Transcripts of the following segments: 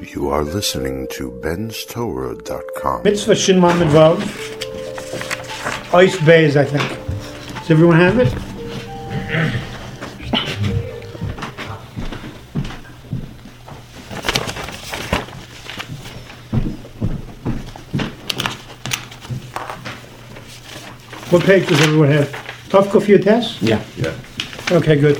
You are listening to benstorah.com. Mitzvah Shin Lamed Vav. Ice Bays, I think. Does everyone have it? What page does everyone have? Tough Kufiyah test? Yeah. Okay, good.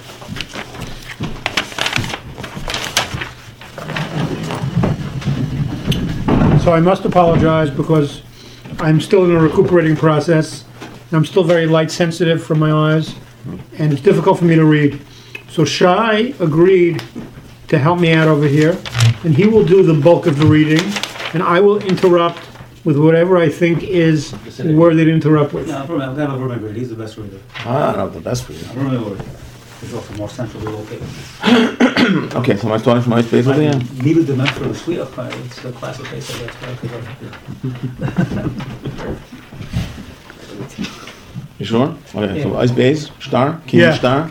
So I must apologize because I'm still in a recuperating process. I'm still very light sensitive from my eyes, and it's difficult for me to read. So Shai agreed to help me out over here, and he will do the bulk of the reading, and I will interrupt with whatever I think is worthy to interrupt with. No, I'm going to remember it. He's the best reader. Not the best reader. I remember it. He's also more centrally located. Okay, so am I starting from ice base over here? Needed the for the sweet up. It's the classic case of You sure? Okay, so ice base, star, king Yeah. star.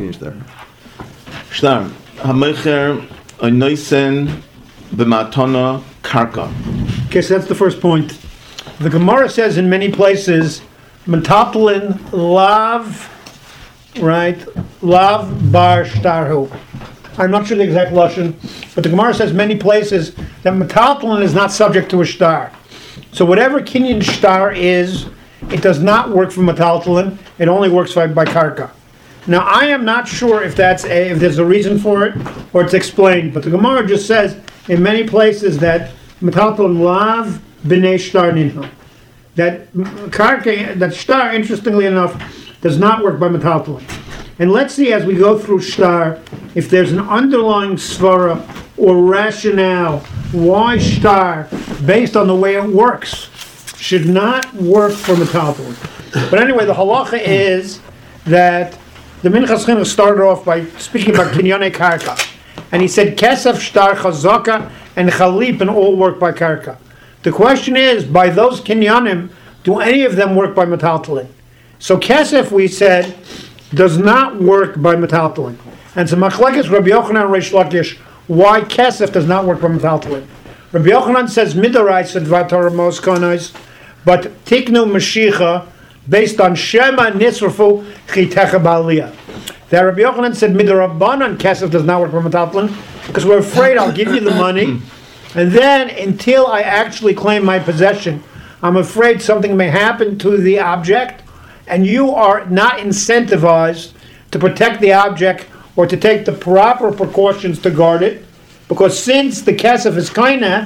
Star. Hamecher oinoisen b'matana karka. Okay, so that's the first point. The Gemara says in many places, Metatlin lav, right? Lav bar shtarhu. I'm not sure the exact lashon, but the Gemara says many places that Metatlin is not subject to a shtar. So whatever Kinyan shtar is, it does not work for Metatlin. It only works by karka. Now I am not sure if if there's a reason for it or it's explained, but the Gemara just says in many places that Metatlin lav b'nei shtar ninhu. That karka, that shtar, interestingly enough, does not work by Metatlin. And let's see as we go through shtar if there's an underlying svara or rationale why shtar, based on the way it works, should not work for Metatlin. But anyway, the halacha is that the Minchas Chinuch started off by speaking about kinyane karka, and he said kesef, shtar, chazaka, and chalip, and all work by karka. The question is, by those kinyanim, do any of them work by Metatlin? So kesef, we said, does not work by Metatlin. And so machlekes Rabbi Yochanan and Reish Lakish, why kesef does not work by Metatlin. Rabbi Yochanan says midoraisa dvar Torah moskonos, but tiknu mashicha based on shema nisrafu chitecha ba'aliyah. That Rabbi Yochanan said midorabanan kesef does not work by Metatlin because we're afraid I'll give you the money, and then until I actually claim my possession, I'm afraid something may happen to the object, and you are not incentivized to protect the object or to take the proper precautions to guard it, because since the kesef is kaina,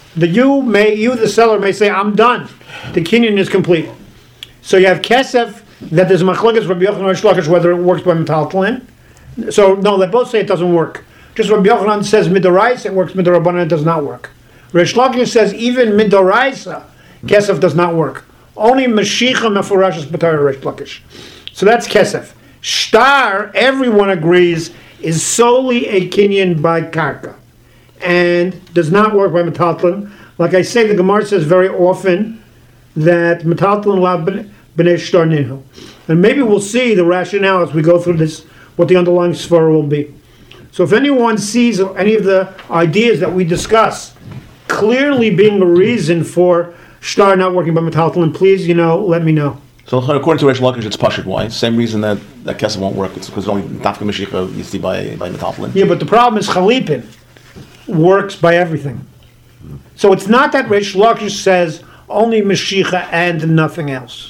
you the seller may say, I'm done. The kinyan is complete. So you have kesef that there's machlekes Rabbi Yochanan and Reish Lakish whether it works by Metatlin. So no, they both say it doesn't work. Just Rabbi Yochanan says midoraisa it works, midorabanan it does not work. Reish Lakish says even midoraisa kesef does not work. Only Mashiach Meforashas B'Torah Reish Lakish. So that's kesef. Shtar, everyone agrees, is solely a kinyan by karka, and does not work by Metatlin. Like I say, the Gemara says very often that Metatlin lav b'nei shtar ninhu. And maybe we'll see the rationale as we go through this, what the underlying svara will be. So if anyone sees any of the ideas that we discuss clearly being a reason for shtar not working by Metatlin, please, let me know. So according to Reish Lakish, it's pashut. Why? Same reason that kesef won't work. It's because only dafka mashicha you see by Metatlin. Yeah, but the problem is chalipin works by everything. So it's not that Reish Lakish says only mashicha and nothing else.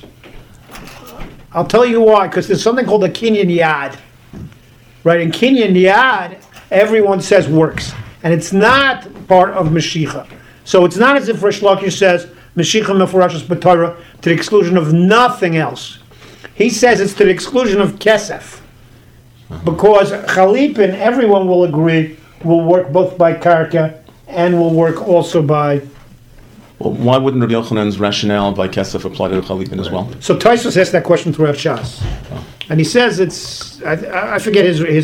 I'll tell you why. Because there's something called a kinyan yad. Right? In kinyan yad, everyone says works. And it's not part of mashicha. So it's not as if Reish Lakish says Mashiach Meforashas B'Torah to the exclusion of nothing else. He says it's to the exclusion of kesef. Because chalipin, everyone will agree, will work both by karka and will work also by... Well, why wouldn't Rabbi Yochanan's rationale by kesef apply to chalipin as well? So Tosfos asked that question throughout Shas. And he says it's... I forget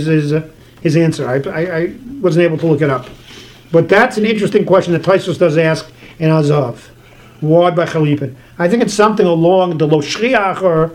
his answer. I wasn't able to look it up. But that's an interesting question that Tosfos does ask in Azav. Why by chalipin? I think it's something along the lo shriach or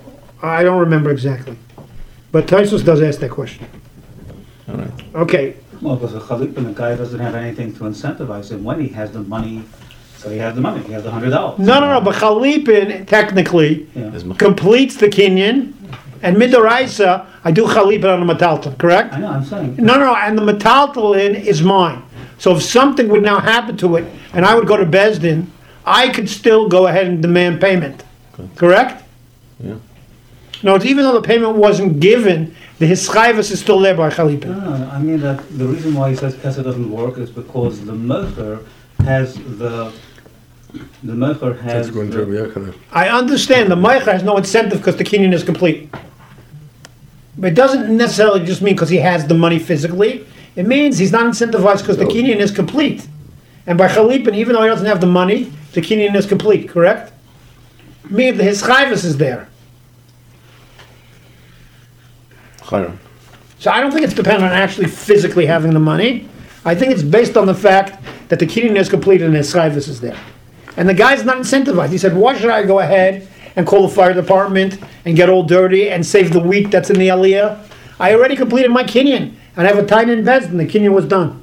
I don't remember exactly. But Tosfos does ask that question. All right. Okay, Well, because the guy doesn't have anything to incentivize him when he has the money. So he has the money. He has the $100. No. But Chalipin technically Yeah. completes the kinyan, and midoraisa I do Chalipin on the metaltal. Correct? I know. I'm saying. No. And the metaltalin is mine. So if something would now happen to it, and I would go to Bezdin, I could still go ahead and demand payment. Correct? Yeah. No, it's even though the payment wasn't given, the hischayvus is still there by Chalipin. No. I mean that the reason why he says Kesed doesn't work is because the mocher has the mocher has. That's going to be Yochanan. I understand the Meicher has no incentive because the kinyan is complete. But it doesn't necessarily just mean because he has the money physically. It means he's not incentivized because the kinyan is complete. And by Chalipin, even though he doesn't have the money, the kinyan is complete, correct? Meaning the hischayvus is there. Chayra. So I don't think it's dependent on actually physically having the money. I think it's based on the fact that the kinyan is complete and the hischayvus is there. And the guy's not incentivized. He said, why should I go ahead and call the fire department and get all dirty and save the wheat that's in the aliyah? I already completed my kinyan. And I have a time in bed and the kinyan was done.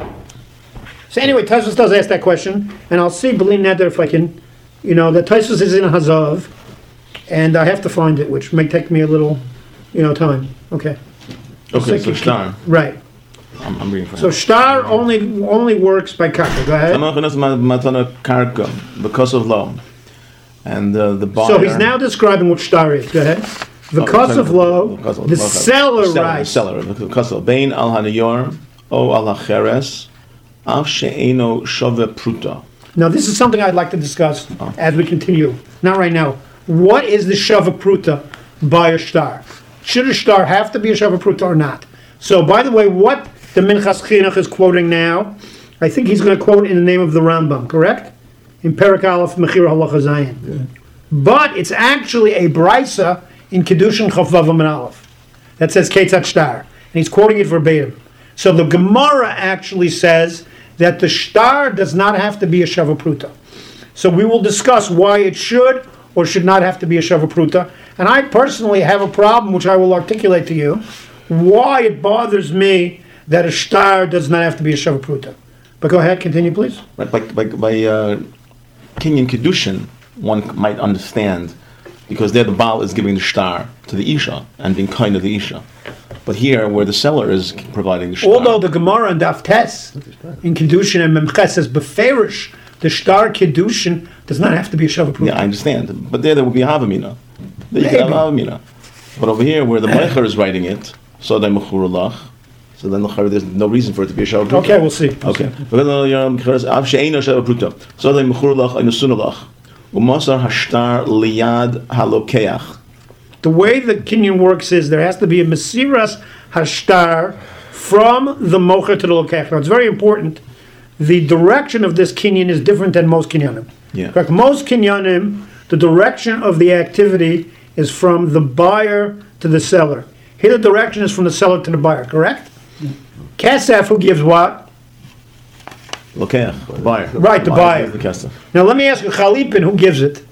So anyway, Tosfos does ask that question. And I'll see, B'li Neder, if I can, that Tosfos is in Hazav. And I have to find it, which may take me a little, time. Okay. Okay, so shtar. Right. I'm reading for him. So shtar only works by karka. Go ahead. Matana karka, because of law. And the buyer... So he's now describing what shtar is. Go ahead. Because of law, the seller writes. Seller, because of Bein al hanayor o al hacheres av she'eno shove pruta. Now this is something I'd like to discuss as we continue. Not right now. What is the shava pruta by a shtar? Should a shtar have to be a shava pruta or not? So by the way, what the Minchas Chinuch is quoting now, I think he's going to quote in the name of the Rambam, correct? In Perek Aleph Mechira Halacha Zayin. Yeah. But it's actually a brisa in Kedushin Chaf Vav Amud Aleph that says Ketzat Shtar, and he's quoting it verbatim. So the Gemara actually says that the shtar does not have to be a shava pruta. So we will discuss why it should or should not have to be a shava pruta. And I personally have a problem, which I will articulate to you, why it bothers me that a shtar does not have to be a shava pruta. But go ahead, continue, please. Right, by Kinyan Kedushin, one might understand, because there the Baal is giving the shtar to the Isha and being kind of the Isha. But here, where the seller is providing the shtar... Although the Gemara and Daf Tes in Kedushin and Memches says beferish, the shtar Kedushin does not have to be a shava pruta. Yeah, I understand. But there would be Havamina. There you can have Havamina. But over here, where the Meicher is writing it, so then there's no reason for it to be a shava pruta. Okay, we'll see. Okay. So then Umasar hashtar liyad halokeach. The way the kinyan works is there has to be a mesiras hashtar from the mocher to the lokech. Now it's very important. The direction of this kinyan is different than most kinyanim. Yeah. Correct. Most kinyanim, the direction of the activity is from the buyer to the seller. Here the direction is from the seller to the buyer. Correct. Kesef, who gives what? Lokeach, buyer. Right, the buyer. The kesef. Now let me ask you, Chalipin, who gives it?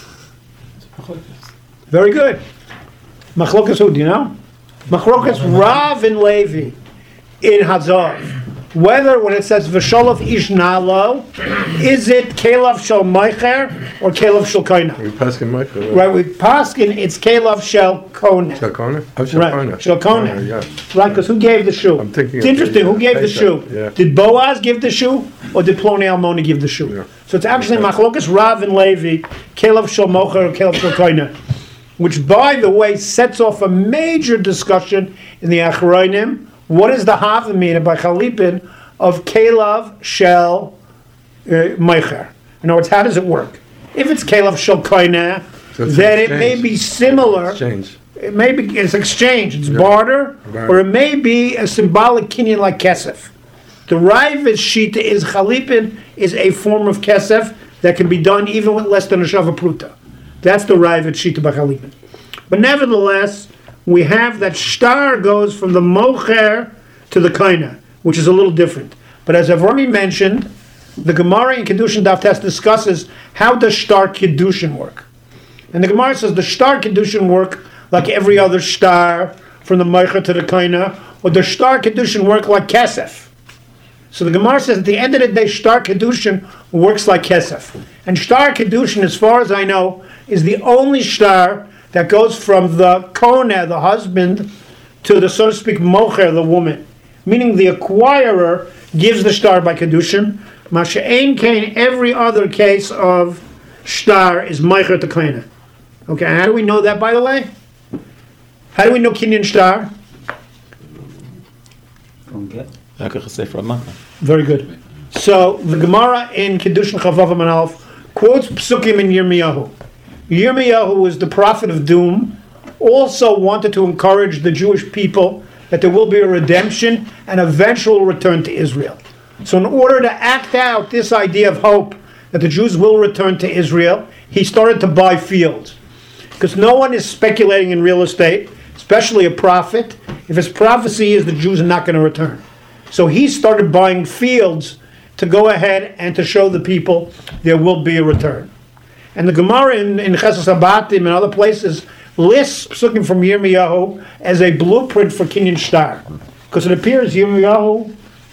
Very good. Machlokas who, do you know? Machlokas Rav and Levi in Hazav. Whether when it says V'sholof ish nalo, is it Kelav shel Meicher or Kelav shel Koina? We Paskin Meicher. Right, with Paskin, it's Kelav shel Kona. Shel Kona? Oh, Shel Right, Kona. shel Kona. Yeah. Right, because who gave the shoe? I'm thinking it's of interesting, who gave the Pesach, shoe? yeah. Did Boaz give the shoe, or did Ploni Almoni give the shoe? Yeah. So it's actually Machlokas Rav and Levi, Kelav shel Mocher or Kelav shel Koina, which, by the way, sets off a major discussion in the Achronim. What is the Havamina by Chalipin of Kelav shel Meicher? In other words, how does it work? If it's Kelav shel Koina, So it's then an it may exchange. be similar. Exchange. It may be it's exchange, it's barter, or it may be a symbolic kinyan like kesef. The Ravid Shita is Chalipin is a form of kesef that can be done even with less than a shava pruta. That's the Ravid Shita by Chalipin. But nevertheless, we have that shtar goes from the mocher to the kaina, which is a little different. But as I've already mentioned, the Gemara in Kedushin Daf Tes discusses how does shtar Kedushin work. And the Gemara says the shtar Kedushin work like every other shtar from the Meicher to the Kaina, or the Shtar Kedushin work like Kesef? So the Gemara says at the end of the day, Shtar Kedushin works like Kesef. And Shtar Kedushin, as far as I know, is the only Shtar that goes from the Kona, the husband, to the, so to speak, Mocher, the woman. Meaning the acquirer gives the Shtar by Kedushin. Masha'ein Kain, every other case of Shtar is Mocher to Kona. Okay, how do we know that, by the way? How do we know Kinyan Shtar? From get. Very good. So the Gemara in Kedushin Chavav Amud Aleph quotes Psukim in Yirmiyahu. Yirmiyahu was the prophet of doom, also wanted to encourage the Jewish people that there will be a redemption and eventual return to Israel. So in order to act out this idea of hope that the Jews will return to Israel, he started to buy fields. Because no one is speculating in real estate, especially a prophet, if his prophecy is the Jews are not going to return. So he started buying fields to go ahead and to show the people there will be a return. And the Gemara in Chesed Sabatim and other places lists Psukim from Yirmiyahu as a blueprint for Kinyan Shtar. Because it appears Yirmiyahu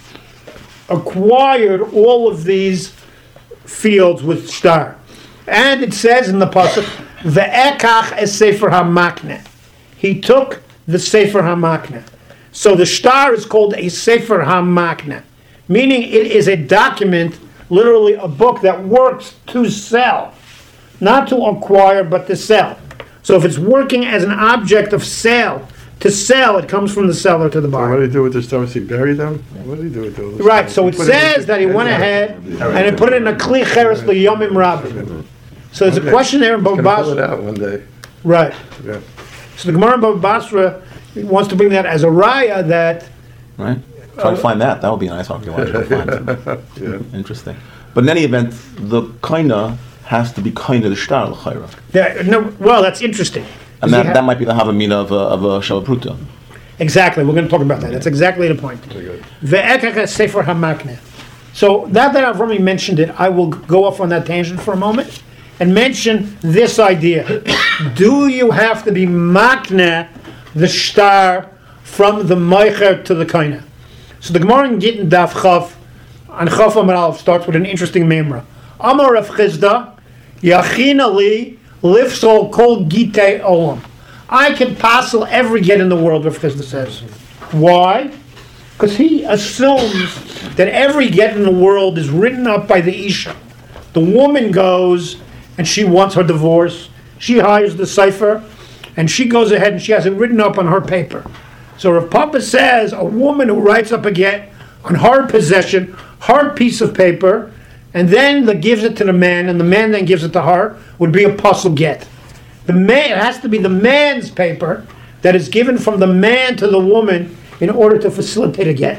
acquired all of these fields with Shtar. And it says in the Pasuk, Ve'ekach es Sefer HaMakneh. He took the Sefer HaMakneh. So the Shtar is called a Sefer HaMakneh, meaning it is a document, literally a book that works to sell. Not to acquire, but to sell. So if it's working as an object of sale, to sell, it comes from the seller to the What buyer. did he do with the stuff? He buried them? What did he do with those? Right, so it says that he went ahead and he put it in a Kli Cheres L'Yomim Rabbim. So there's a question there in Baba Gonna pull it Basra. out one day. Right. Yeah. So the Gemara in Baba Basra wants to bring that as a raya that Right? Try to find that. That would be a nice archaeological find. Yeah. Interesting. But in any event, the kaina has to be kaina the shtar l'chayra. well, that's interesting. And that might be the havamina of a shalapruta. Exactly, we're going to talk about that. That's exactly the point. Very good. Ve'ekach Sefer HaMakneh. So now that I've already mentioned it, I will go off on that tangent for a moment and mention this idea. Do you have to be makneh the shtar from the Meicher to the Kaina? So the Gemara in Gittin Daf Chav and Chav Amud Aleph starts with an interesting memra. Amar Rav Chizda, Yachina li lifsol kol gitei olam. I can passel every get in the world, Rav Chizda says. Why? Because he assumes that every get in the world is written up by the Isha. The woman goes and she wants her divorce. She hires the cipher and she goes ahead and she has it written up on her paper. So Rav Papa says a woman who writes up a get on her possession, her piece of paper, and then gives it to the man, and the man then gives it to her, would be a puzzle get. The man, it has to be the man's paper that is given from the man to the woman in order to facilitate a get.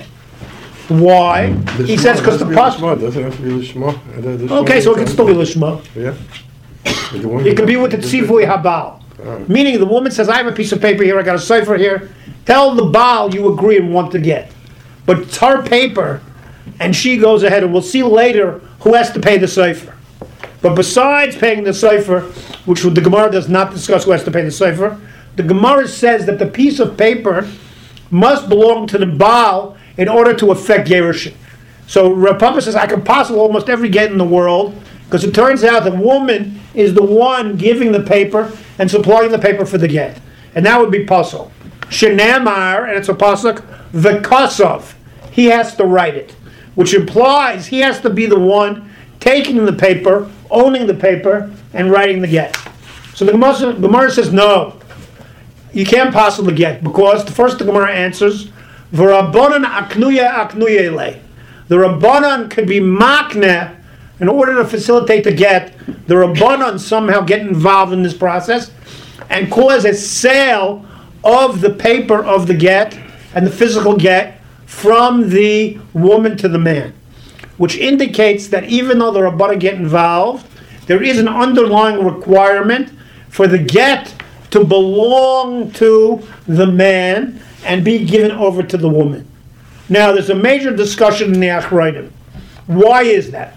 Why? He says because the puzzle. Doesn't have to be Lishma. Okay, so it can still be Lishma. Yeah. It could be with the Tzivui Habal. Meaning the woman says, I have a piece of paper here, I got a cipher here. Tell the Baal you agree and want to get. But it's her paper, and she goes ahead, and we'll see later who has to pay the cipher. But besides paying the cipher, which the Gemara does not discuss who has to pay the cipher, the Gemara says that the piece of paper must belong to the Baal in order to effect Yerushin. So Rav Papa says, I can possibly almost every get in the world, because it turns out the woman is the one giving the paper and supplying the paper for the get. And that would be puzzle. Shenamar, and it's a pasuk, V'kasov. He has to write it, which implies he has to be the one taking the paper, owning the paper, and writing the get. So the Gemara says, no, you can't possibly get, because the first the Gemara answers, V'rabbanan aknuye le. The Rabbanan could be makneh in order to facilitate the get. The Rabbanan somehow get involved in this process and cause a sale of the paper of the get and the physical get from the woman to the man, which indicates that even though the Rabbanan get involved, there is an underlying requirement for the get to belong to the man and be given over to the woman. Now, there's a major discussion in the Achrayim. Why is that?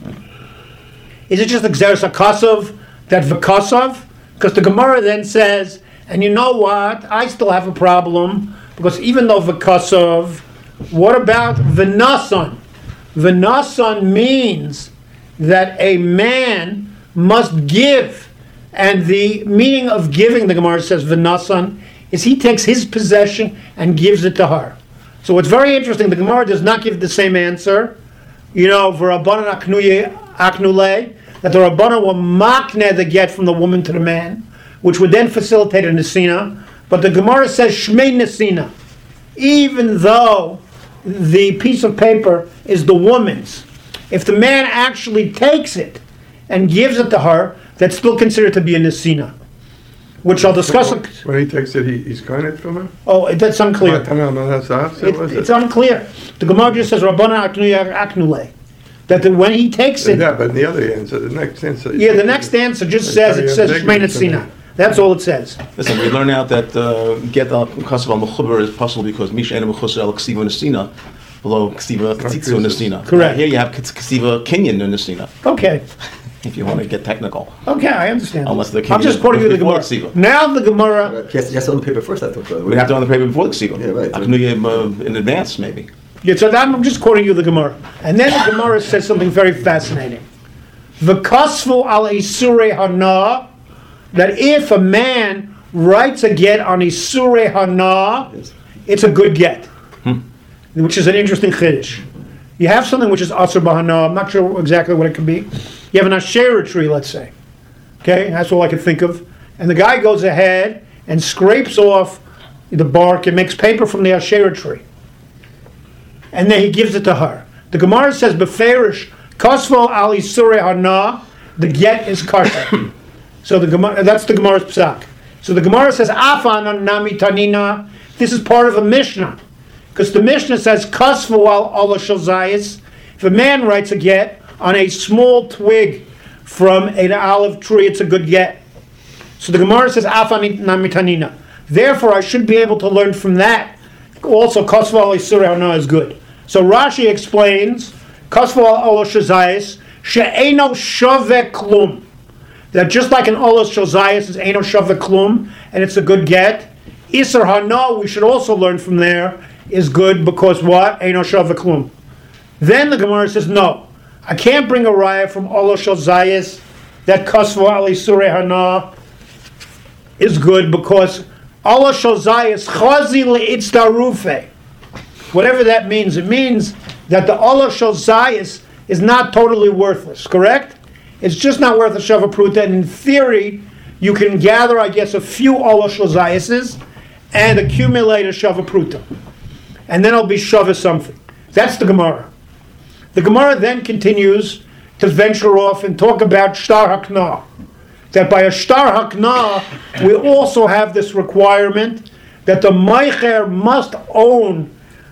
Is it just the Gzeres HaKasav that V'kasav? Because the Gemara then says, and you know what? I still have a problem Because even though v'kasov, what about v'nasan? V'nasan means that a man must give. And the meaning of giving, the Gemara says, v'nasan, is he takes his possession and gives it to her. So what's very interesting, the Gemara does not give the same answer. You know, v'rabbanan aknule, that the Rabbanan will makne the get from the woman to the man, which would then facilitate a nesina. But the Gemara says shmei nesina, even though the piece of paper is the woman's. If the man actually takes it and gives it to her, that's still considered to be a nesina, which I'll discuss. When he takes it, he's kind of from her? Oh, that's unclear. It's unclear. The Gemara just says Rabbanan aknule. That when he takes it... Yeah, but in the other answer, the next answer... Yeah, the next answer just says, it says Shmei Netzina. That's all it says. Listen, we learn out that get al kasav al mechuber is possible because misha ena mechuser el ksiva nesina below ksiva tzitzu nesina. Correct. Here you have ksiva kinyan nesina. Okay. If you want to get technical. Okay, I understand. Unless the I'm just quoting you the Gemara. Now the Gemara... He has to on the paper first, I thought. We have to on the paper before the ksiva. Yeah, right. Aknuyim in advance, maybe. Yeah, so I'm just quoting you the Gemara. And then the Gemara says something very fascinating. V'kasvu al isurei hana, that if a man writes a get on isurei hana, Yes. it's a good get. Which is an interesting chiddush. You have something which is asur b'hana, I'm not sure exactly what it could be. You have an asherah tree, let's say. Okay, that's all I can think of. And the guy goes ahead and scrapes off the bark and makes paper from the asherah tree. And then he gives it to her. The Gemara says, "Beferish kasvo ali surei hana." The get is kosher. So the Gemara, that's the Gemara's psak. So the Gemara says, "Afan nami tanina." This is part of a Mishnah, because the Mishnah says, "Kasvo al ala shazayis." If a man writes a get on a small twig from an olive tree, it's a good get. So the Gemara says, "Afan nami tanina." Therefore, I should be able to learn from that. Also, kasvo ali surei hana is good. So Rashi explains, Kasvo al shazayis she'eno shaveh klum. That just like an olos shazayis is eno shaveh klum, and it's a good get. Isser hana, we should also learn from there, is good because what? Eno shaveh klum. Then the Gemara says, no, I can't bring a raya from olos shazayis that Kasvo al surei hana is good because olos shazayis chazi le'itzdarufe. Whatever that means, it means that the olos shazayis is not totally worthless, correct? It's just not worth a shava pruta, and in theory, you can gather, I guess, a few olos shazayises and accumulate a shava pruta. And then it'll be shava something. That's the Gemara. The Gemara then continues to venture off and talk about shtar hakna. That by a shtar hakna, we also have this requirement that the meicher must own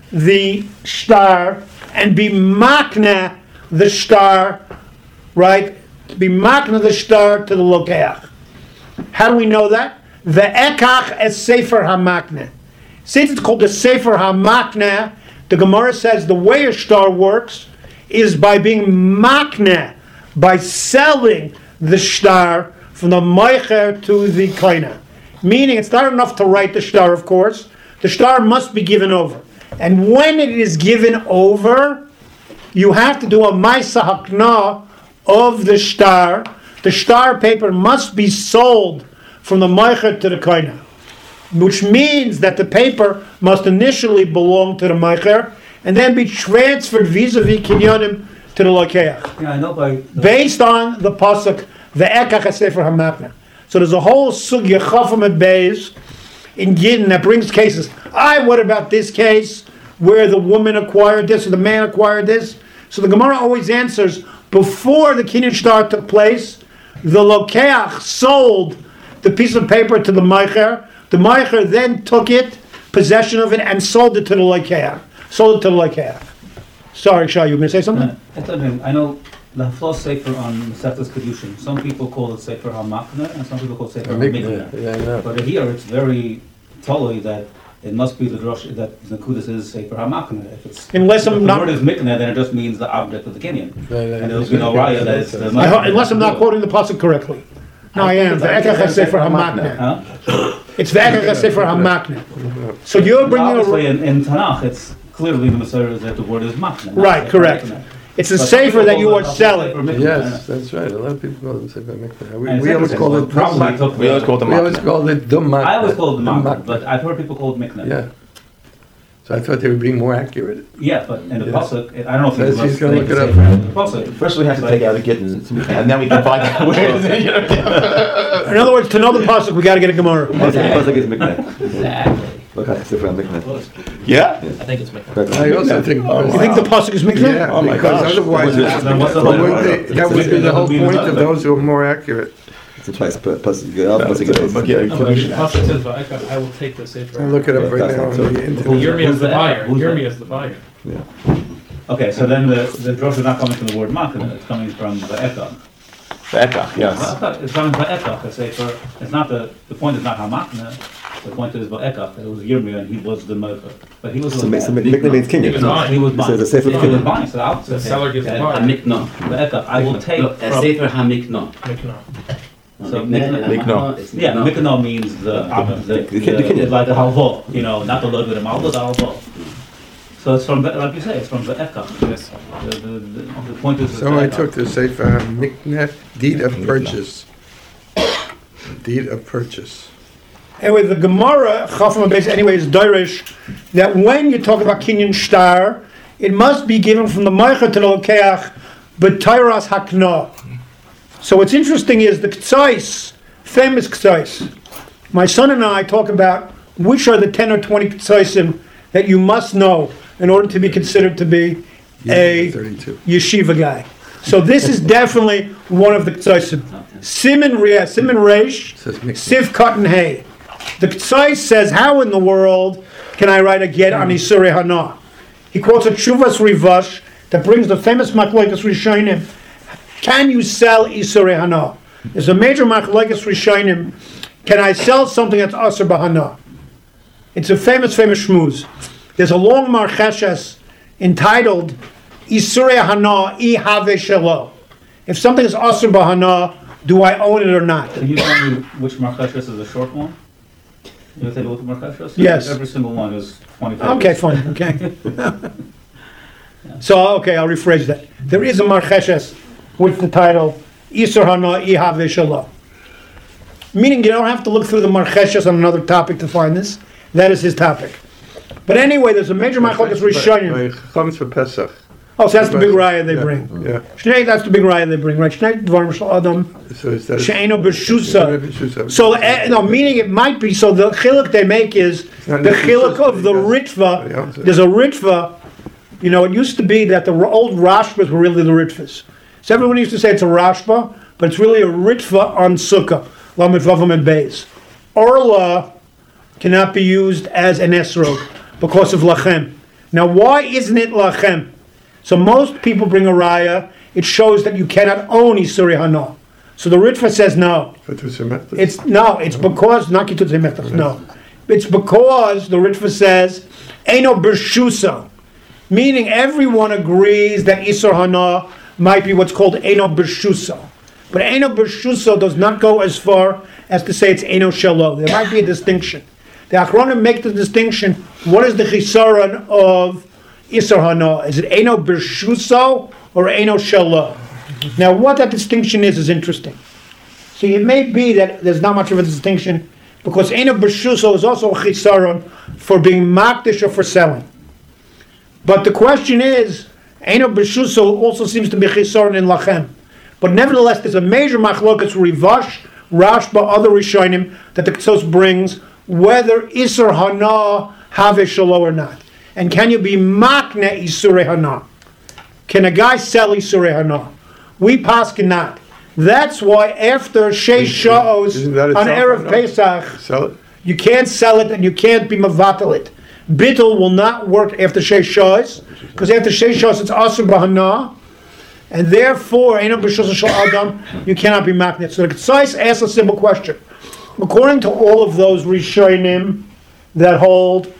the shtar and be makna the shtar, right? To be makna the shtar to the lokeach. How do we know that? The ekach es sefer hamakna. Since it's called the sefer hamakna, the Gemara says the way a shtar works is by being makna, by selling the shtar from the meicher to the koina. Meaning it's not enough to write the shtar, of course. The shtar must be given over. And when it is given over, you have to do a ma'isa hakna of the shtar. The shtar paper must be sold from the meicher to the koina, which means that the paper must initially belong to the meicher and then be transferred vis-a-vis kinyonim to the lokeach. Yeah, I know by... Based on the pasuk, the ekach ha-sefer ha-makna. So there's a whole sugya chafam at beis in Gittin that brings cases. What about this case where the woman acquired this or the man acquired this? So the Gemara always answers, before the kinyan shtar took place, the lokeach sold the piece of paper to the meicher. The meicher then took it, possession of it, and sold it to the lokeach. Sold it to the lokeach. Sorry, Shah, you were going to say something? I know the Haflos Sefer on Masechtas Kedushin. Some people call it Sefer HaMakna, and some people call it Sefer HaMikna. Yeah, I know. But here it's very totally that it must be the drush that the Nakudas is Sefer HaMakna. If it's Unless if I'm the not- word is Mikna, then it just means the object of the Kenyan. Right. And there'll be no raya that it's the Unless I'm not quoting the pasuk correctly. No, I am. The ekach ha-sefer ha-makna. Huh? It's Ve'ekach Sefer HaMakne. So you're bringing Obviously, a... in Tanakh, it's clearly the Messiah that the word is makna. Right, correct. It's a sefer that you are selling. Yes, that's right. A lot of people call it Sefer Mikveh. And We always call it the probably Makna. took We always call it the We always makna. called it the Makna. I always call it the The makna, Makna. but I've heard people call it mikna. Yeah. So I thought they would be more accurate. Yeah, but in the Yeah. pasuk, I don't know if Says it's he's gonna look it up. Pasuk. First we have to take out a gittin, and then we can find out where it is. In other words, to know the pasuk, we got to get a Gemara. Pasuk is Mikneh. Exactly. Okay, Sefer Mikneh. Yeah? I think it's Miknah. I also think. You think the pasuk is Mikveh? Yeah, Oh my because gosh. otherwise, Then what's the that whole would be the whole point of those who are more accurate. It's a twice Pasuk. Pasuk is But yeah, The pasuk says, "Va'ekach," I will take the sefer. I'll look it up right that's now not on so- the internet. Yirmi is the buyer. Who's that? Yirmi is the buyer. Okay, so then the drosh is not coming from the word makna, it's coming from the ekach. Ekach, yes. It's coming from ekach, a sefer. It's not the point is not hamakna. The point is ekach. It was Yirmi and he was the mocher, but he was So the Mikneh means He Kenyan. was buying. He was It buying. says a sefer He was Kenyan. buying. So the opposite. The seller gives the buyer. המקנה. The ekach. I will take לא, from. הספר המקנה. Miknah. So Mikna. Yeah, mikna means the Kenyan. like the halva, you know, not the load with the malva, the halva. So it's from, like you say, it's from the ekach. Yes. The point is. So I took the Sefer Mikneh, deed of purchase. Deed of purchase. Anyway, the Gemara, Chafam Beis, anyway, is Dirish, that when you talk about Kinyan Shtar, it must be given from the Meicher to the Lokeach, but Tairas Hakna. So what's interesting is the Ktsais, famous Ktsais. My son and I talk about which are the 10 or 20 Ktsaisim that you must know in order to be considered to be a 32. yeshiva guy. So this is definitely one of the Ktsaisim. Siman Reish, Says Mikneh. Sif Cotton Hay. The Ktsai says, how in the world can I write a get on Isurei Hana? He quotes a Chuvas Rivash that brings the famous Machlokes Rishonim. Can you sell Isurei Hana? There's a major Machlokes Rishonim. Can I sell something that's Asur B'Hana? It's a famous shmooze. There's a long Marcheshes entitled Isurei Hana I Have Shelo. If something is Asur B'Hana, do I own it or not? Can you tell me which Marcheshes is the short one? You take a look at Marcheshes? Yes. Every single one is 20 pages. Okay, fine. Okay. So, okay, I'll rephrase that. There is a Marcheshes with the title Isur Hana I Have Shelo. Meaning you don't have to look through the Marcheshes on another topic to find this. That is his topic. But anyway, there's a major Machlokes Rishonim. Comes for Pesach. Oh, so that's the big raya they Yeah, bring. Yeah. Shnei, that's the big raya they bring, right? Shnei Dvarim Shel Adam So is that? She'eno B'Shusa. B'Shusa. So, no, meaning it might be, so the chiluk they make is the not chiluk necessary, of the yeah. Ritva. Yeah. There's a Ritva, you know, it used to be that the old Rashbas were really the Ritvas. So everyone used to say it's a Rashba, but it's really a Ritva on Sukkah, Lamed Vavam and Beis. Orla cannot be used as an esrog because of Lachem. Now, why isn't it Lachem? So most people bring a raya, it shows that you cannot own Isurei Hana. So the Ritva says no. It's because no. It's because the Ritva says Eino B'Shusa, meaning everyone agrees that Isur Hana might be what's called Eino B'Shusa. But Eino B'Shusa does not go as far as to say it's Eino Shelo. There might be a distinction. The Achronim make the distinction. What is the chisaron of Isur Hana? Is it Eino B'Shusa or Eino Shelo? Now, what that distinction is interesting. So it may be that there's not much of a distinction because Eino B'Shusa is also a chisaron for being makdish or for selling. But the question is, Eino B'Shusa also seems to be chisaron in Lachem. But nevertheless, there's a major machlokes Rivash, Rashba, other Rishonim that the Ktsos brings, whether Isur Hana have a Shelo or not. And can you be makne Isurei Hana? Can a guy sell Isurei Hana? We paskin not. That's why after Sheish Sha'os Isn't that on itself Erev Hana? Pesach, Sell it. you can't sell it and you can't be mavatal it. Bittul will not work after Sheish Sha'os, because after Sheish Sha'os it's Asur B'Hana, and therefore, Eino B'Shusa Shel Adam, you cannot be makne. So the Ktsais asks a simple question. According to all of those Rishonim that hold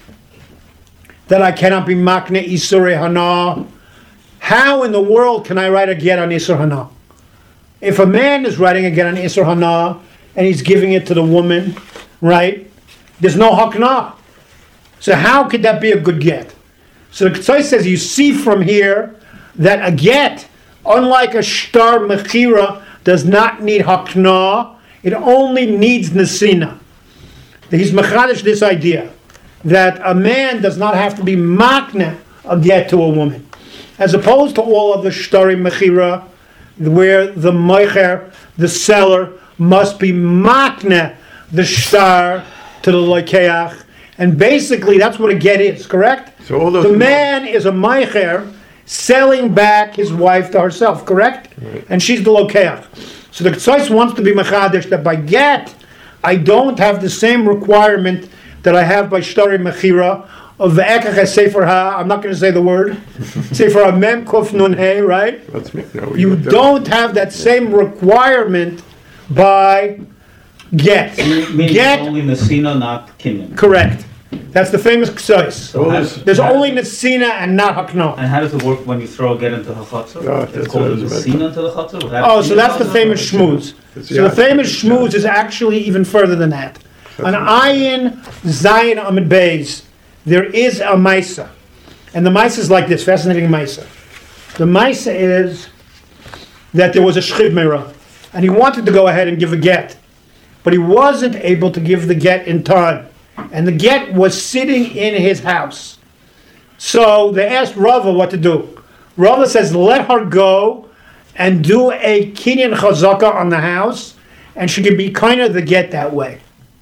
that I cannot be makne Isurei Hana, how in the world can I write a get on Isur Hana? If a man is writing a get on Isur Hana and he's giving it to the woman, right? There's no hakna. So how could that be a good get? So the Ketzos says you see from here that a get, unlike a shtar mechira, does not need hakna. It only needs nesina. He's mechadish this idea that a man does not have to be makna a get to a woman, as opposed to all of the shtari mechira, where the meicher, the seller, must be makna the shtar to the lokeach, and basically that's what a get is. Correct? So all those the man is a meicher selling back his wife to herself. Correct? Right. And she's the lokeach. So the Ketzos wants to be mechadish that by get, I don't have the same requirement that I have by shtari mechira of ve'ekach sefer ha. I'm not going to say the word. Sefer ha mem kuf nun hey, right? What's mikna? You don't have that same requirement by get. Meaning Get, only Nesina, not Kinyan. correct. That's the famous Ketzos. So how- There's only nesina and not hakna. And how does it work when you throw a get into the chutzah? No, It's that's called what I a was about Nesina into the chutzah? Without Oh, so Kinyan that's the chutzah? famous shmooze. It's So the the famous opposite. shmooze is actually even further than that. On Ayin Zayin Amid Beis, there is a Maisa. And the Maisa is like this, fascinating Maisa. The Maisa is that there was a Shchib Meirah, and he wanted to go ahead and give a get, but he wasn't able to give the get in time. And the get was sitting in his house. So they asked Rava what to do. Rava says, let her go and do a Kinyan Chazaka on the house, and she can be kind of the get that way.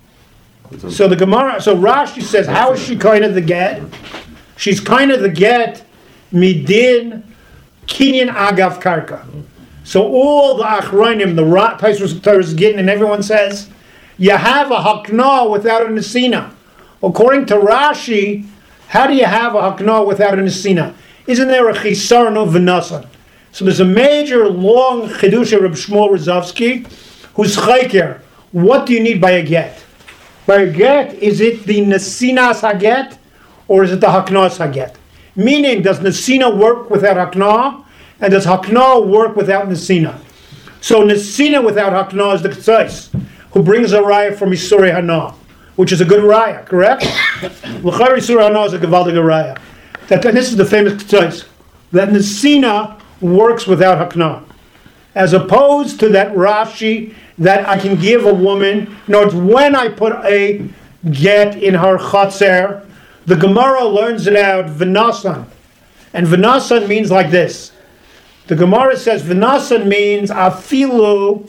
So the Gemara, so Rashi says, how is she kind of the get? She's kind of the get midin Kinyan Agav Karka. So all the Achronim, the Taisros Gittin, and everyone says, you have a Hakna without a Nesina. According to Rashi, how do you have a Hakna without a Nesina? Isn't there a Chisar no V'nasan? So there's a major long Chidush of Reb Shmuel Rozovsky, who's Chayker. What do you need by a get? By a get, is it the Nesinas Haget, or is it the Haknas Haget? Meaning, does Nesina work without Hakna, and does Hakna work without Nesina? So Nesina without Hakna is the Ketzos, who brings a raya from Isuri Hana, which is a good raya, correct? L'chayr Isuri Hana is a Gevaldig raya. And this is the famous Ketzos, that Nesina works without Hakna, as opposed to that Rashi that I can give a woman. No, it's when I put a get in her chatzer. The Gemara learns it out v'nasan, and v'nasan means like this. The Gemara says v'nasan means afilu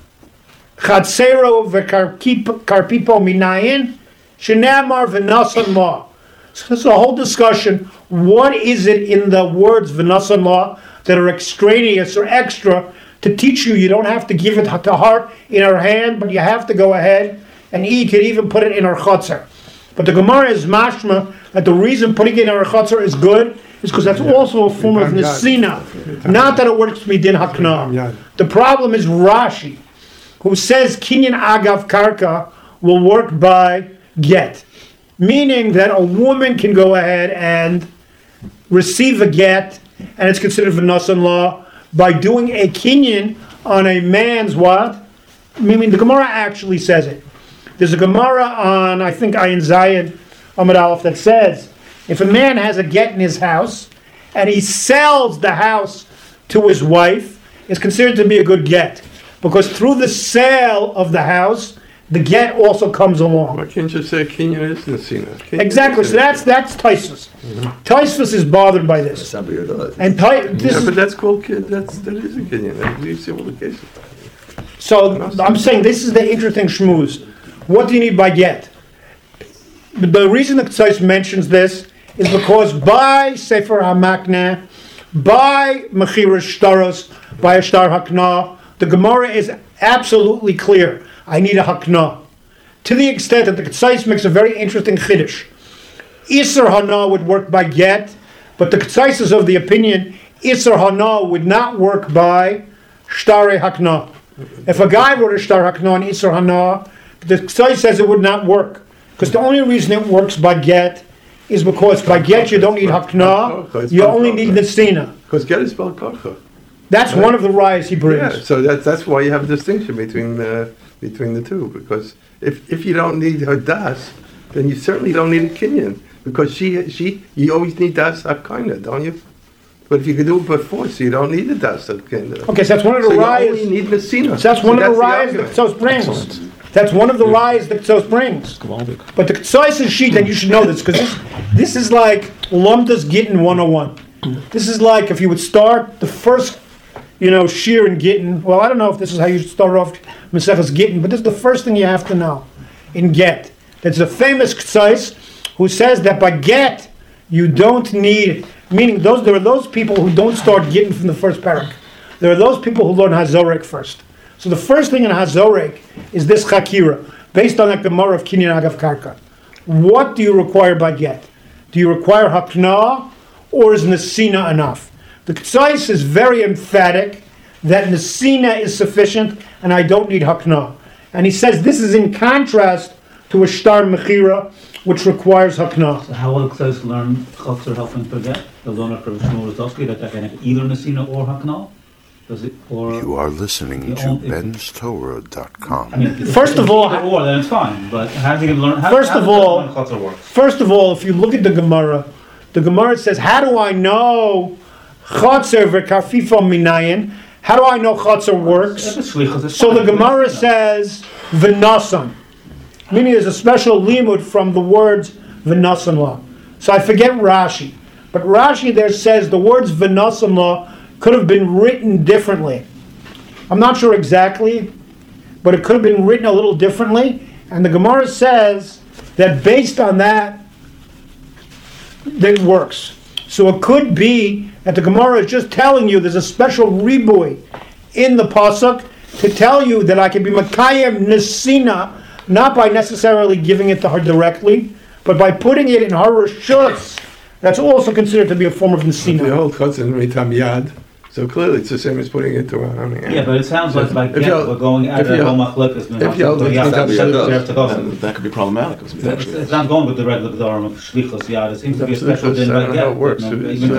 chatzero v'karpipo minayin shenamar v'nasan ma. So this is a whole discussion. What is it in the words v'nasan ma that are extraneous or extra to teach you don't have to give it to her in her hand, but you have to go ahead and eat it, even put it in her chutzner. But the Gemara is mashma that the reason putting it in her chutzner is good is because that's also a form of nesina, not that it works midin hakna. The problem is Rashi, who says kinyan agav karka will work by get, meaning that a woman can go ahead and receive a get, and it's considered v'nasan law, by doing a kinyan on a man's what? I mean, the Gemara actually says it. There's a Gemara on, I think, Ayin Zayin Amud Aleph that says, if a man has a get in his house, and he sells the house to his wife, it's considered to be a good get. Because through the sale of the house, the get also comes along. Why can't you say Kinyan is Nesina? Exactly, so that's Taisvus. Taisvus is bothered by this. Somebody does. And this Yeah, is, but that's called that is a Kinyan. You see all the cases. so I'm saying this is the interesting shmooze. What do you need by get? The reason the Ketzos mentions this is because by Sefer HaMakneh, by Mechira Shtaros, by a Shtar Hakna, the Gemara is absolutely clear. I need a Hakna. To the extent that the Ketzos makes a very interesting Chiddush. Isser Hana would work by get, but the Ketzos is of the opinion Isser Hana would not work by Shtare Hakna. If a guy wrote a Shtar Hakna and Isser Hana, the Ketzos says it would not work. Because the only reason it works by get is because by get you don't need Hakna, you only need Nesina. Because get is spelled Karcha. That's Right. one of the rayas he brings. Yeah, so that's why you have a distinction between the two, because if you don't need her das, then you certainly don't need a kinyan, because you always need das hakina, don't you? But if you can do it before, so you don't need the das hakina. Okay, so that's one of the So you rayas. only need Nesina. So that's one of the rayas argument. that Ktsos brings. Excellent. That's one of the rayas that Ktsos brings. Gewaldig. But the Ktsos sheet, and you should know this, because this is like Lumdas Gittin 101. This is like if you would start the first, shear in Gittin. Well, I don't know if this is how you start off Maseches Gittin, but this is the first thing you have to know in Get. There's a famous Ktsos who says that by Get, you don't need, meaning there are those people who don't start Gittin from the first parak. There are those people who learn Hazorek first. So the first thing in Hazorek is this Chakira, based on the Gemara of Kinyan Agav Karka. What do you require by Get? Do you require Hakna, or is Nesina enough? The Ktsos is very emphatic that Nesina is sufficient and I don't need Hakna. And he says this is in contrast to a Shtar Mechira, which requires Hakna. So how will Ktsos learn Chotzer helping forget? The learner from Shmuel Rostovsky that they can have either Nesina or Hakna? Does it, or You are listening to benstorah.com. I mean, if First of all- either or, then it's fine. But how does he learn? First how of does all- learn Chotzer works? First of all, if you look at the Gemara says, how do I know Chotzer v'karfifo minayin? How do I know Chotzer works? If it's shlichus, it's So the fine. Gemara says v'nasan, meaning there's a special limud from the words v'nasan la. So I forget Rashi, but Rashi there says the words v'nasan la could have been written differently. I'm not sure exactly, but it could have been written a little differently. And the Gemara says that based on that, it works. So it could be that the Gemara is just telling you there's a special ribui in the pasuk to tell you that I can be Makayim Nesina, not by necessarily giving it to her directly, but by putting it in her rishus. That's also considered to be a form of The Nesina. whole Chotzer Mitam Yad, so clearly it's the same as putting it to her own hand. Yeah, but it sounds like If yeah, you'll- we're going out if of the you'll- whole machlokes. if you'll- And that could be problematic. It's not going with the regular Gedorim of Shlichus Yad. It seems to be a special I din don't by know how it get. works. Even It's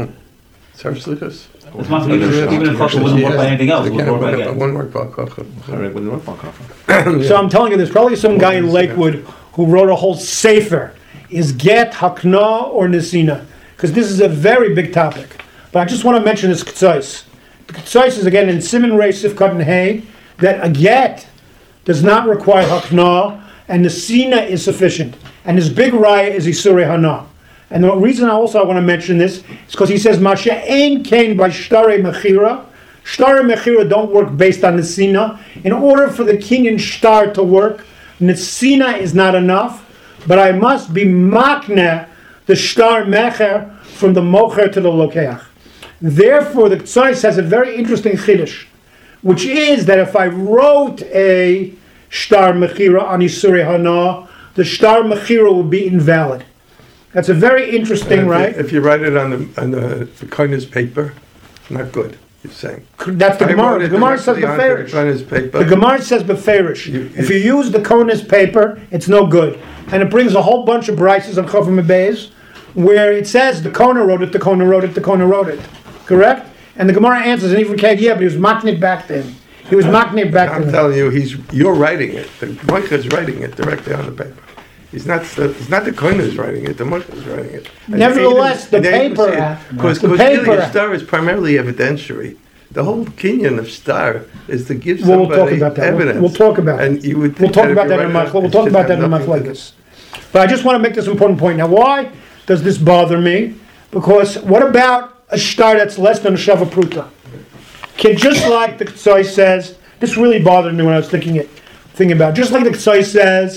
her slichus. it's not even if Chotzer wouldn't work by anything else, it would work by It get. wouldn't work by Kocha. Wouldn't work on Kafra. So I'm telling you, there's probably some guy in Lakewood who wrote a whole sefer. Is get Hakna or Nesina? Because this is a very big topic. But I just want to mention this Ktsos. The Ktsos is again in Simon Ray Sifkat and Hay that a get does not require Hakna and Nesina is sufficient. And his big raya is Isurei Hana. And the reason I want to mention this is because he says Masha Ein Kain by Shtare Mechira. Shtare Mechira don't work based on Nesina. In order for the Kinyan Shtar to work, Nesina is not enough, but I must be Makne, the Shtar Mecher, from the Mocher to the Lokeach. Therefore, the Ktsos has a very interesting Chiddush, which is that if I wrote a Shtar Mechira on Isurei Hana, the Shtar Mechira would be invalid. That's a very interesting, right? If you write it on the kindness paper, not good, you're saying. That's the I Gemara. wrote The it Gemara says directly onto the Beferish. kindness paper. The Gemara says Beferish. You- If you use the Konis paper, it's no good. And it brings a whole bunch of brises on Chofim Beis, where it says the Kona wrote it, the Kona wrote it, the Kona wrote it. Correct? And the Gemara answers, and even Keg, yeah, but he was maknit back to him. He was maknit back to I'm him. telling you, you're writing it. The Moicha is writing it directly on the paper. It's not the coin is writing it. The Moicha is writing it. And Nevertheless, the paper, because the really paper- a star is primarily evidentiary. The whole Kenyan of star is to give Well, we'll somebody talk about that. evidence. We'll talk about it. And you would We'll think talk that about if that you in write it, We'll it talk should about have that in nothing to do- Machlekes. But I just want to make this important point. Now, why does this bother me? Because what about a shtar that's less than a shava pruta? Can just like the Ktsos says, this really bothered me when I was thinking about it. Just like the Ktsos says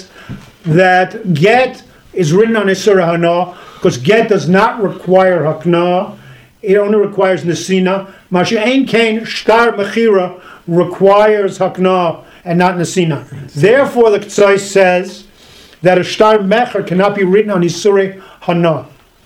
that get is written on Isura Hana because get does not require Hakna. It only requires Nesina. Masha Ein Kain Shtar Mechira requires Hakna and not Nesina. Therefore, the Ktsos says that a Shtar Mecher cannot be written on Isura Hana.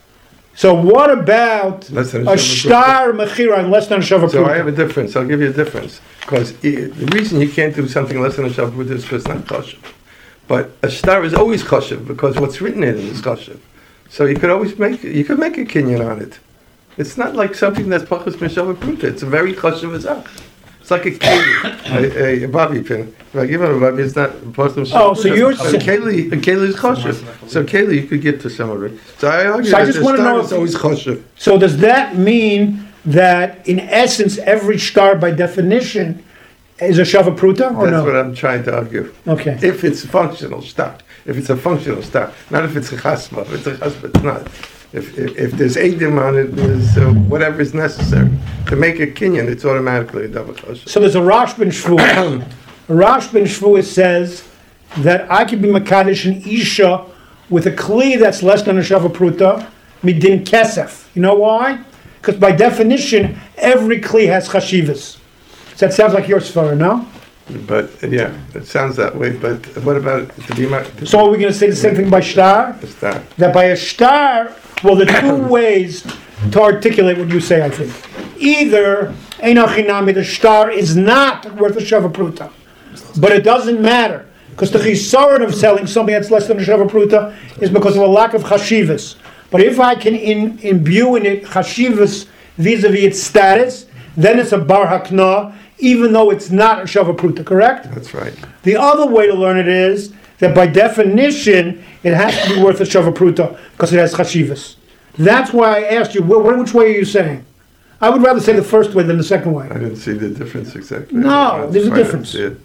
So what about Less than a Shava Shtar Mechira and less than a Shava So I have Pruta? a difference. I'll give you a difference. Because the reason you can't do something less than a Shabbat is because it's not kosher. But a star is always kosher because what's written in it is kosher. So you could always make a kinyan on it. It's not like something that's pachas mishava pruta. It's a very chashuv azach. It's like a keli, a bobby pin. If I give him a bobby, it's not pachas mishava. Oh, so you're a keli is chashuv. So keli you could give to somebody. So I argue So I that just the wanna star know is if- always chashuv. So does that mean that in essence every star by definition is a shava pruta or That's what no? I'm trying to argue. Okay. If it's functional star, if it's a functional star, not if it's a chasma. If it's a chasma, it's not. If there's edim on it, there's whatever is necessary to make a kinyan, it's automatically a double chashuv. So there's a Rosh ben Shvuah. A Rosh ben Shvuah says that I can be Makadish an Isha with a Kli that's less than a Shava Pruta, midin Kesef. You know why? Because by definition, every Kli has Chashivas. So that sounds like your Sfara, no? But yeah, it sounds that way. But what about to be my So are we going to say the same thing by Shtar? star? That by a Shtar, well, the two ways to articulate what you say, I think. Either, Einachinami, the Shtar is not worth a Shava Pruta. But it doesn't matter. Because the chisaron of selling something that's less than a Shava Pruta is because of a lack of chashivas. But if I can imbue in it chashivas vis-a-vis its status, then it's a bar hakna, even though it's not a Shava Pruta, correct? That's right. The other way to learn it is that by definition, it has to be worth a Shava Pruta because it has chashivas. That's why I asked you, which way are you saying? I would rather say the first way than the second way. I didn't see the difference exactly. No, there's a I didn't difference. see it.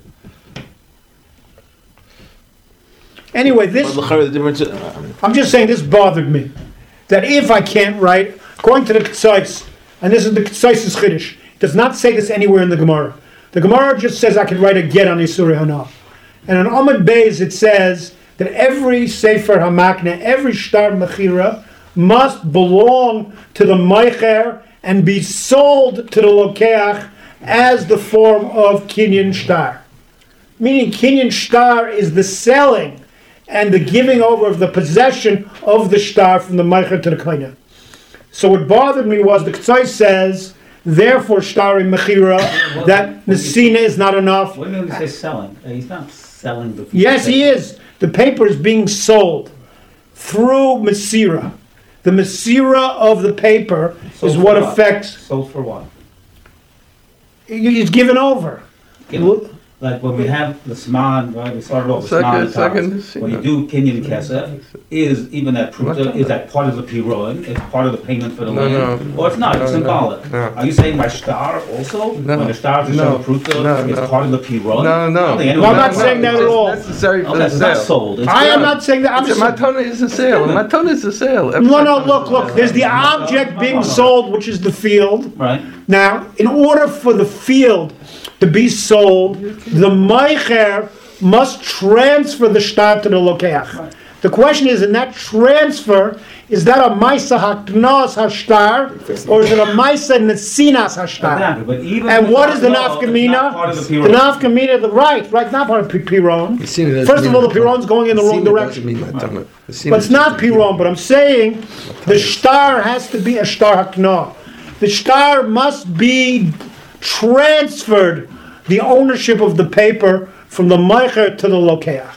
Anyway, But this... the difference. I'm just saying this bothered me. That if I can't write, according to the Ketzais, and this is the Ketzais' Chiddush, it does not say this anywhere in the Gemara. The Gemara just says I can write a get on Isurei Hana. And on Amud Beis it says that every Sefer HaMakna, every Shtar Mechira, must belong to the Meicher and be sold to the Lokeach as the form of Kinyan Shtar. Meaning Kinyan Shtar is the selling and the giving over of the possession of the shtar from the Meicher to the Koine. So what bothered me was the Ketzai says, therefore shtar in Mechira, that Nesina is not enough. What do you mean when you say selling? He's not selling the... Yes, he is. The paper is being sold through Mesira. The Mesira of the paper Sold is for what what? affects... Sold for what? He's given over. Like when we have the Sman, right? We started off with Second- Sman second and scene. when you do Kinyan Kesef, is even that Pruta, is that part of the Piron? It's part of the payment for the No, land? no. Or it's not, it's No, no, symbolic. no. Are you saying by Star also? No. When the Star is No. a Pruta, No, it's no. part of the Piron? No, no. I don't think No, I'm anyone- not saying that at It's all. necessary for Okay, the it's not sale. sold. It's I am given. not saying that. I'm It's a saying, matana is a sale. A matana is a sale. no, look. There's the object being sold, which is the field. Right? Now, in order for the field to be sold, the Meicher must transfer the shtar to the Lokeach. The question is, in that transfer, is that a Maisa Haknas Hashtar, or is it a Maisa Nesinas Hashtar? Exactly, but even And with what is the no, it's not part nafkamina? of The the Piron. nafkamina, right, not part of Piron. First of all, the Piron's going in the wrong direction. But it's not Piron, but I'm saying the shtar has to be a shtar hakna. The shtar must be transferred, the ownership of the paper from the Meicher to the Lokeach.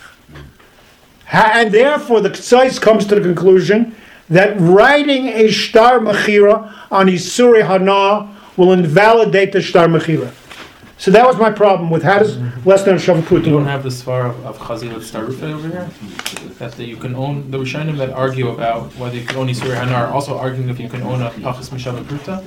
And therefore the Ketzais comes to the conclusion that writing a shtar mechira on Isurei Hana will invalidate the shtar mechira. So that was my problem with how does less than a shavu pruta You don't work. have this far of Chazil of Starufa over here? That you can own, the Rishonim that argue about whether you can own Isurei Hana are also arguing if you can own a Pachas Mishavu Pruta.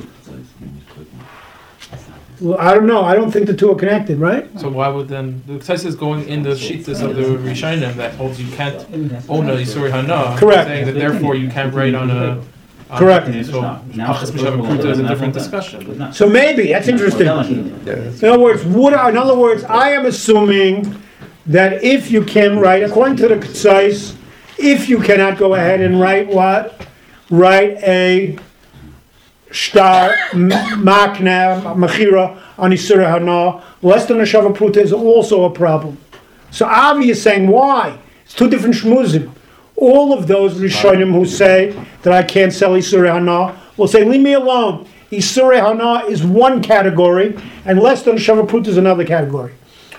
Well, I don't know. I don't think the two are connected, right? So why would then, the Tzais is going in the Shittas of the Rishonim that holds you can't own a Isurei Hana. Correct. Saying that therefore you can't write on a... Correct. So Pachas Mishavu Pruta is a different discussion. So maybe that's interesting. In other words, I am assuming that if you can write, according to the Ketzais, if you cannot go ahead and write what? Write a shtar, makna, mechira, on Isurei Hana, less than a shavu pruta is also a problem. So Avi is saying, why? It's two different shmuzim. All of those Rishonim who say that I can't sell Isurei Hana will say, leave me alone. Isurei Hana is one category, and less than a shavu pruta is another category.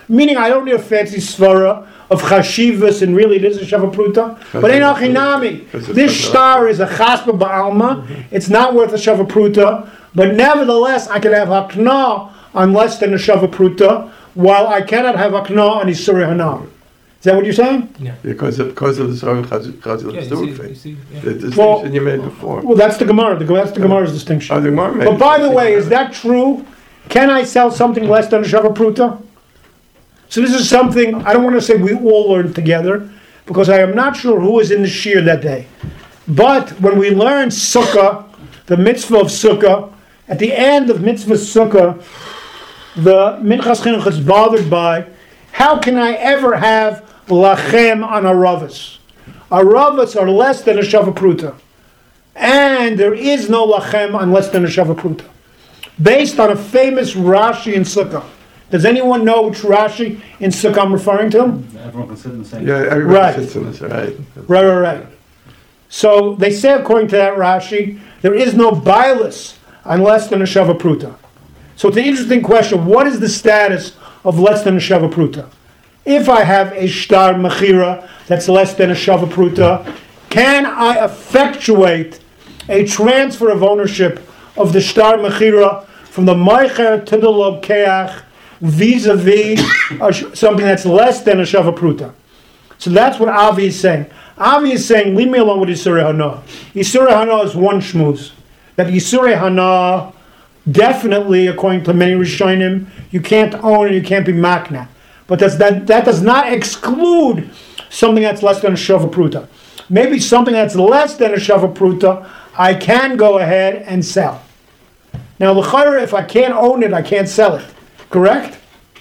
Meaning I don't need a fancy svara of chashivas and really it is a shava pruta. But ain't achinami. This star is a chaspa ba'alma. It's not worth a shava pruta. But nevertheless, I can have hakna on less than a shava pruta, while I cannot have hakna on isuri hana. Is that what you're saying? Because of the Zohar Chazal Yeah, you see, yeah. The distinction you made before. Well, that's the Gemara. That's the Gemara's distinction. Oh, the Gemara made But by the way, is that true? Can I sell something less than a shava pruta? So this is something, I don't want to say we all learned together, because I am not sure who was in the shir that day. But when we learned Sukkah, the mitzvah of Sukkah, at the end of mitzvah Sukkah, the Minchas Chinuch is bothered by, how can I ever have lachem on aravas? Aravas are less than a shava pruta. And there is no lachem on less than a shava pruta. Based on a famous Rashi in Sukkah. Does anyone know which Rashi in Sukkah I'm referring to? Everyone can sit in the same. Yeah, everybody Right. sits in this, right? Right. So they say according to that Rashi, there is no bias on less than a shava pruta. So it's an interesting question. What is the status of less than a shava pruta? If I have a shtar mechira that's less than a shava pruta, can I effectuate a transfer of ownership of the shtar mechira from the meicher to the lokeach vis-a-vis something that's less than a shava pruta? So that's what Avi is saying. Avi is saying, leave me alone with Yisurei Hana. Yisurei Hana is one shmuz. That Yisurei Hana, definitely, according to many Rishonim, you can't own and you can't be makna. But that does not exclude something that's less than a shava pruta. Maybe something that's less than a shava pruta, I can go ahead and sell. Now, l'chayra, if I can't own it, I can't sell it. Correct?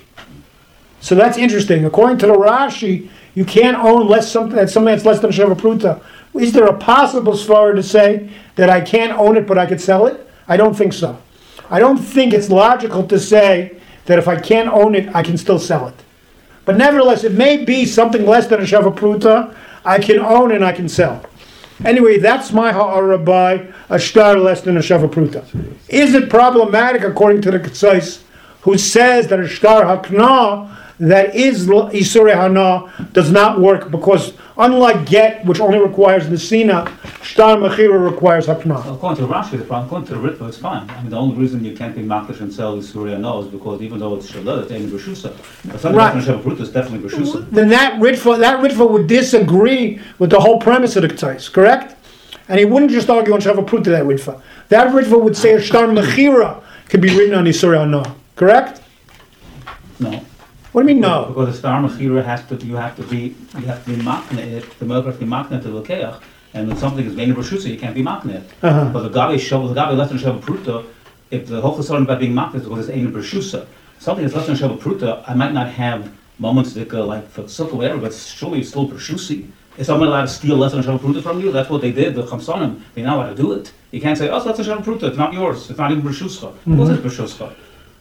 So that's interesting. According to the Rashi, you can't own something that's less than a shava pruta. Is there a possible svara to say that I can't own it but I could sell it? I don't think so. I don't think it's logical to say that if I can't own it, I can still sell it. But nevertheless, it may be something less than a shava pruta, I can own and I can sell. Anyway, that's my ha'ara by a shtar less than a shava pruta. Is it problematic according to the Ketzos, who says that a shtar hakna that is Isurei Hana does not work because unlike get, which only requires the sina, shtar mechira requires hakna. According to Rashi, the problem, according to the Ritva, it's fine. I mean, the only reason you can't be maklish and sell Isurei Hana is because even though it's shalot, it's ain't b'shusa. But something Right. like Sheva Pruta is definitely b'shusa. Then that Ritva would disagree with the whole premise of the Ketzos, correct? And he wouldn't just argue on Shava Pruta, that Ritva. That Ritva would say a shtar mechira can be written on Isurei Hana, correct? No. What do you mean no? Because the star mechira you have to be makne, the milk has to be makne to the keach, and when something is made b'shusa, you can't be makne. Uh-huh. But the gabi less than Sheva Pruta, if the whole chesron about being makne is because it's ain't b'shusa. Something that's less than Sheva Pruta, I might not have moments that go like for sukkah whatever, but surely it's still b'shusi. Is someone allowed to steal less than Sheva Pruta from you? That's what they did. The chamsanim, they're not allowed to do it. You can't say, oh, it's less than Sheva Pruta. It's not yours. It's not even b'shuscha. Of course it's b'shuscha.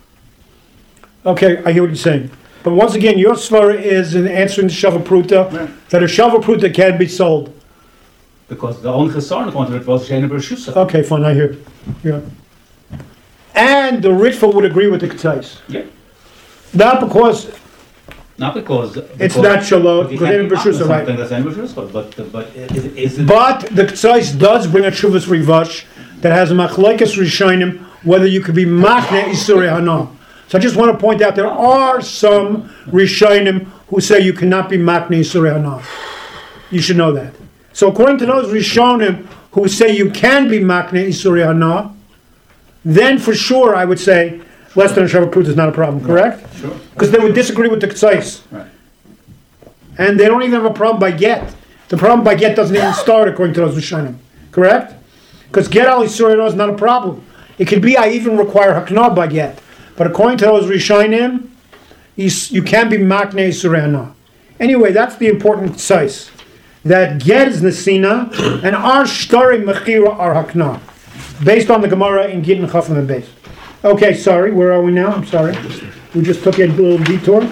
Okay, I hear what you're saying. But once again, your svara is in answering the Shava Pruta, that a Shava Pruta can be sold. Because the only chesron according to it was Shena b'shusha. Okay, fine, I hear. Yeah. And the Ritva would agree with the Ketzos. Yeah. Not because Not because it's not shalot, you because can't ain't be b'shusa, right? something that's ain't b'shusa, but is it? But the Ketzos does bring a Shuvas Rivash that has a machlekes Rishonim whether you could be makne Isurei Hana. So I just want to point out there are some Rishonim who say you cannot be makne Isurei Hana. You should know that. So according to those Rishonim who say you can be makne Isurei Hana, then for sure I would say less than a Shava Pruta is not a problem, correct? Sure. Because they would disagree with the Ketzos. Right. And they don't even have a problem by get. The problem by get doesn't even start according to those Rishonim, correct? Because get al Isurei Hana is not a problem. It could be I even require hakna by get. But according to those Rishonim, you can be makne Isurei Hana. Anyway, that's the important Ketzos. That get is Nesina, and our Shtari Mechira are hakna. Based on the Gemara in Gittin Chafim and Beis. Okay, sorry, where are we now? I'm sorry. We just took a little detour.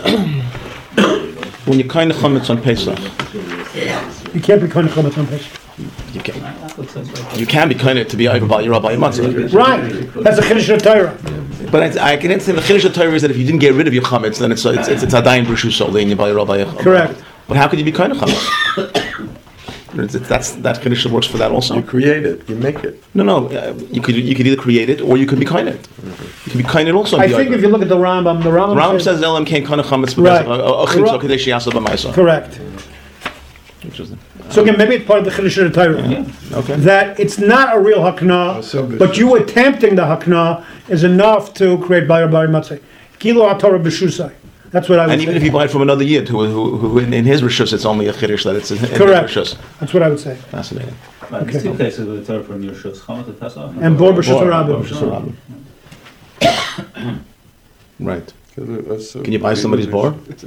When you kind of chametz on Pesach, You can't be kind of chametz on Pesach. you can be kind of to be over by your rabbi matzah. Right, that's a Chiddush of Torah. But I can say the chiddush of Torah is that if you didn't get rid of your chametz, then it's adayin b'reshus then you buy your Correct. But how could you be kind of chametz? That chiddush works for that also. You create it, you make it. No. You could either create it or you could be kind it. You can be kind it also. I think if you look at the Rambam says Elam can't kind of chametz Right. because correct. Interesting. So again, maybe it's part of the Chiddush of the Torah. Yeah. Okay. That it's not a real hakna, so good. but you attempting the hakna is enough to create bayar bari matzah. Kilo haTorah b'shusai. That's what I would And say. even if you buy it from another yid who in his rishus, it's only a chiddush that it's in Correct. his rishus. That's what I would say. Fascinating. Right, there's two cases with the Torah from your shus, Chametz and Pesach. And Bor b'shus Bor harabim. b'shus Right. Can you buy somebody's bor? So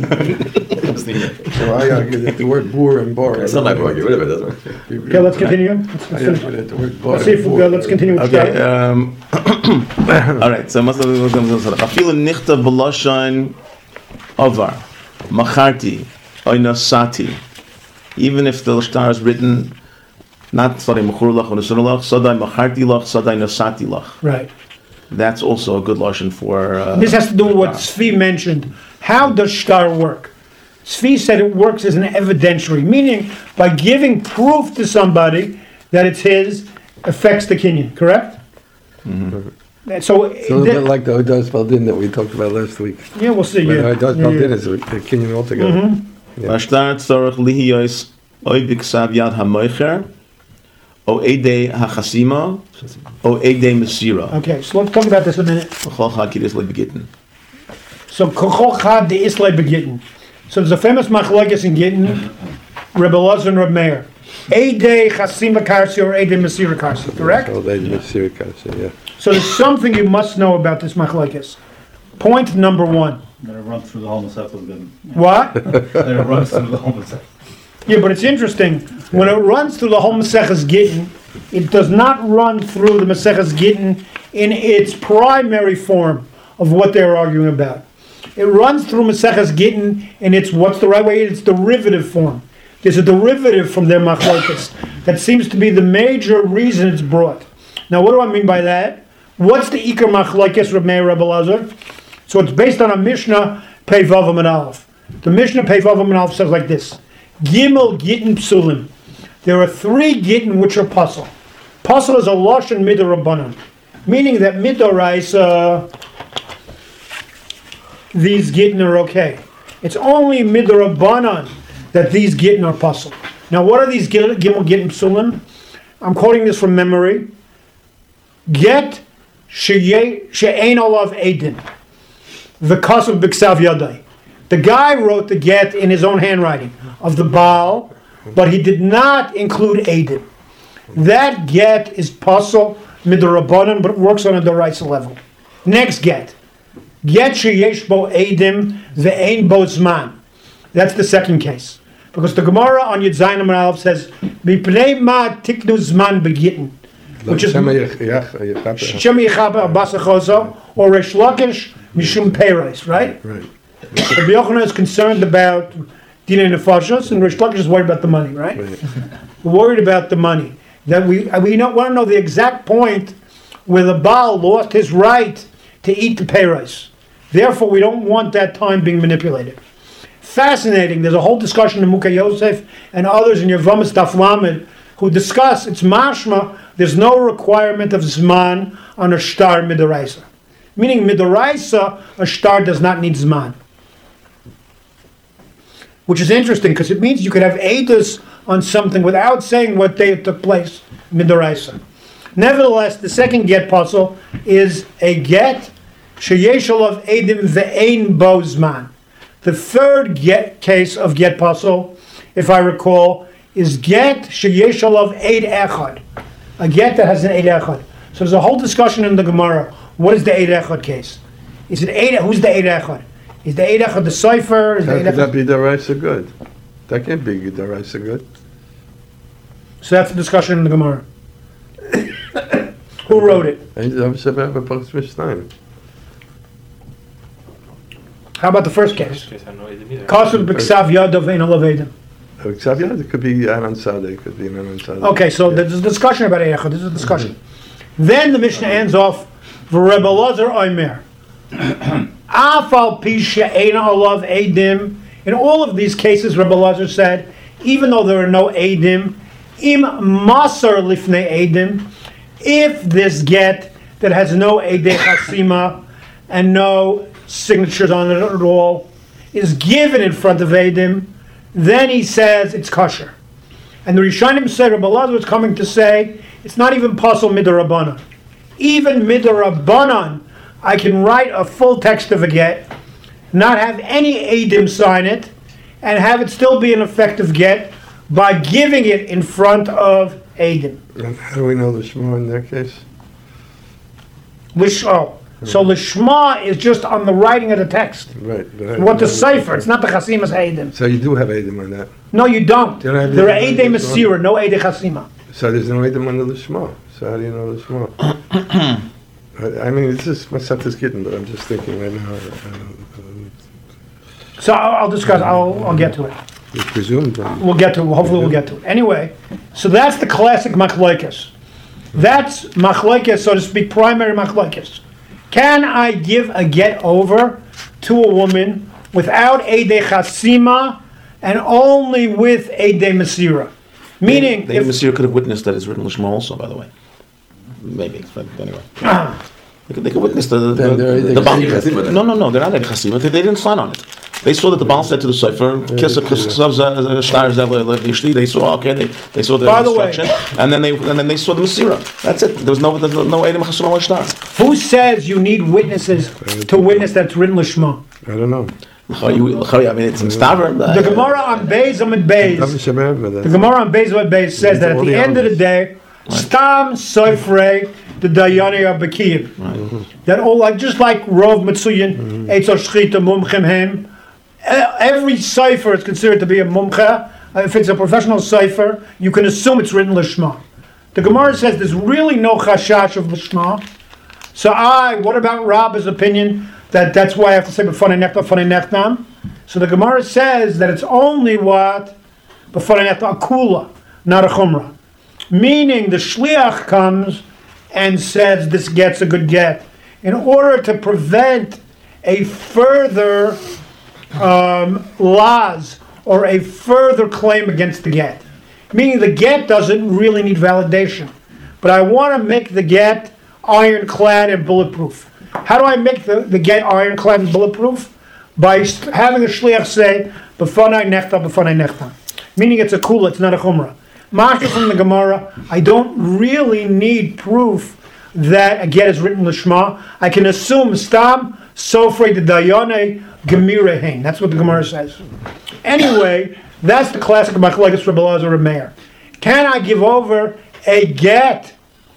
I argue that the word boor and bor. It's not my board, get rid of it, doesn't it? Okay, let's continue. Let's I finish. argue that the word bor. Let's see if we go. Let's continue with Okay. Shtar. All right. So afilu nichta b'lashon avar macharti oinasati. Even if the shtar is written not sadai mechur lach or nesur lach, sadai macharti lach, sadai nasati lach. Right. That's also a good lashon for. This has to do with what Tzvi mentioned. How does shtar work? Tzvi said it works as an evidentiary, meaning by giving proof to somebody that it's his, affects the kinyan, correct? Mm-hmm. So, It's a little bit like the Odas Baldin that we talked about last week. yeah, we'll see. But Yeah. Odas Baldin is the Kenyan altogether. Vashtar tzorach lihiyos oy b'ksav yad hamoicher o edei hachasima o edei mesira. Okay, so let's talk about this a minute. V'chol chad kiddush lebegitten. So Kochol Chad de Islay Begitten. So there's a famous machlokes in Gittin, Rebbe Elazar and Rebbe Meir. Eidei Chasima Karsi or Eidei Mesira Karsi, correct? Oh, they just serious, yeah. So there's something you must know about this machlokes. Point number one. That it runs through the whole Masech was good. What? That it runs through the whole Masech. Yeah, but it's interesting. When it runs through the whole Maseches Gittin, it does not run through the Maseches Gittin in its primary form of what they're arguing about. It runs through Maseches Gittin in its, what's the right way? It's derivative form. There's a derivative from their machlokes that seems to be the major reason it's brought. Now, what do I mean by that? What's the Iker machlokes Reb Meir Rebbe Elazar? So it's based on a Mishnah Pei Vav Amud Aleph. The Mishnah Pei Vav Amud Aleph says like this: Gimel Gittin Psulim. There are 3 Gittin which are pasul. Pasul is a lashon midorabanan, meaning that midoraisa these Gittin are okay. It's only midorabanan that these Gittin are pasul. Now, what are these Gimel Gittin Psulim? I'm quoting this from memory. Get she'ein olav edin. The Kasav B'Ksav Yadai. The guy wrote the get in his own handwriting of the Baal, but he did not include Edin. That get is pasul midorabanan, but it works on a deraisa level. Next get. Get sheyesh bo Edim ve'ein bo zman. That's the second case. Because the Gemara on Yud Zayin Amud Aleph says, Mipnei ma tiknu zman begitten. Which is Shem Yechaber Abbas Achozo or Resh Lakish Mishum Peiros, right? Right. Rabbi Yochanan is concerned about Dinei Nefashos, and Resh Lakish is worried about the money, right? We're worried about the money. That we don't want to know the exact point where the Baal lost his right to eat the Peiros. Therefore, we don't want that time being manipulated. Fascinating. There's a whole discussion in Mukha Yosef and others in Yevamos Daf Lamed who discuss it's mashma. There's no requirement of zman on a shtar midoraisa. Meaning midoraisa, a shtar does not need zman. Which is interesting because it means you could have edus on something without saying what day it took place, midoraisa. Nevertheless, the second get puzzle is a get sheyeshel of edim ve'ein bo zman. The third case of get puzzle, if I recall, is get sheyeshel of eid echad. A get that has an eid echad. So there's a whole discussion in the Gemara. What is the eid echad case? Is it eid? Who's the eid echad? Is the eid echad the cipher? Is the How eid could that echad? be deraisa good? That can't be deraisa good. So that's the discussion in the Gemara. Who wrote it? How about the first case? I have no idea either. Kasul b'ksav yadav ein olav edim. It could be Anan Sadeh, it could be Anan Sadeh. Okay, so there's a discussion about eid echad. This is a discussion. Then the Mishnah ends off Rebbe Elazar Omer. Afal pisha eina olav edim. In all of these cases, Rebbe Elazar said, even though there are no edim, im masar lifnei edim, if this get that has no edei chasima and no signatures on it at all is given in front of edim, then he says it's kosher. And the Rishonim say, Rebbe Elazar was coming to say, it's not even pasul midarabanan. Even midarabanan, I can write a full text of a get, not have any edim sign it, and have it still be an effective get by giving it in front of edim. And how do we know the Shema in that case? So the Shema is just on the writing of the text. Right. But What the cipher? It's not the chasimas edim. So you do have Edim on that. No, you don't. You don't have There are Edim edei on the Shema? mesira, no edei chasima. So there's no Edim under the Shema. So how do you know the Shema? I mean, this is my stuff is getting, but I'm just thinking right now. So I'll discuss. I'll get to it. It's presumed. We'll get to it. Hopefully we'll get to it. Anyway, so that's the classic machlokes. That's machlokes, so to speak, primary machlokes. Can I give a get over to a woman without edei chasima and only with edei mesira? Meaning, the Messiah could have witnessed that it's written Lishma also, by the way. Maybe, but anyway. They could witness the Baal. No, they're not Edei Chasima. They didn't sign on it. They saw that the Baal said to the Sefer, they saw, okay, they saw the By the way, instruction, and then they saw the Mesira. That's it. There was no Edem Chasima or Shtar. who says you need witnesses to witness that's written Lishma? I don't know. I mean, it's in Staver. The Gemara on Beis Amid Beis. The Gemara on Beis Amid Beis says that at the end of the day, Stam Soifrei the Dayani are Bekiyim. That all just like Rov Mitsuyin, Eitzor Shchita Mumchem Hem. Every cipher is considered to be a mumcha. If it's a professional cipher, you can assume it's written Lishma. The Gemara says there's really no chashash of Lishma. So what about Rabba's opinion that that's why I have to say B'fanei Nechnam? So the Gemara says that it's only what B'fanei Nechnam, a kula, not a chumrah. Meaning the shliach comes and says this get's a good get. In order to prevent a further laws or a further claim against the get. Meaning the get doesn't really need validation. But I want to make the get ironclad and bulletproof. How do I make the get ironclad and bulletproof? By having a shliach say, B'fanei nechta. Meaning it's a kula, it's not a chumrah. Mashma from the Gemara, I don't really need proof that a get is written Lishma. I can assume Stam, Sofrei, the Dayane, Gemirahin. That's what the Gemara says. Anyway, that's the classic machlokes Rebbe Elazar and Meir. Can I give over a get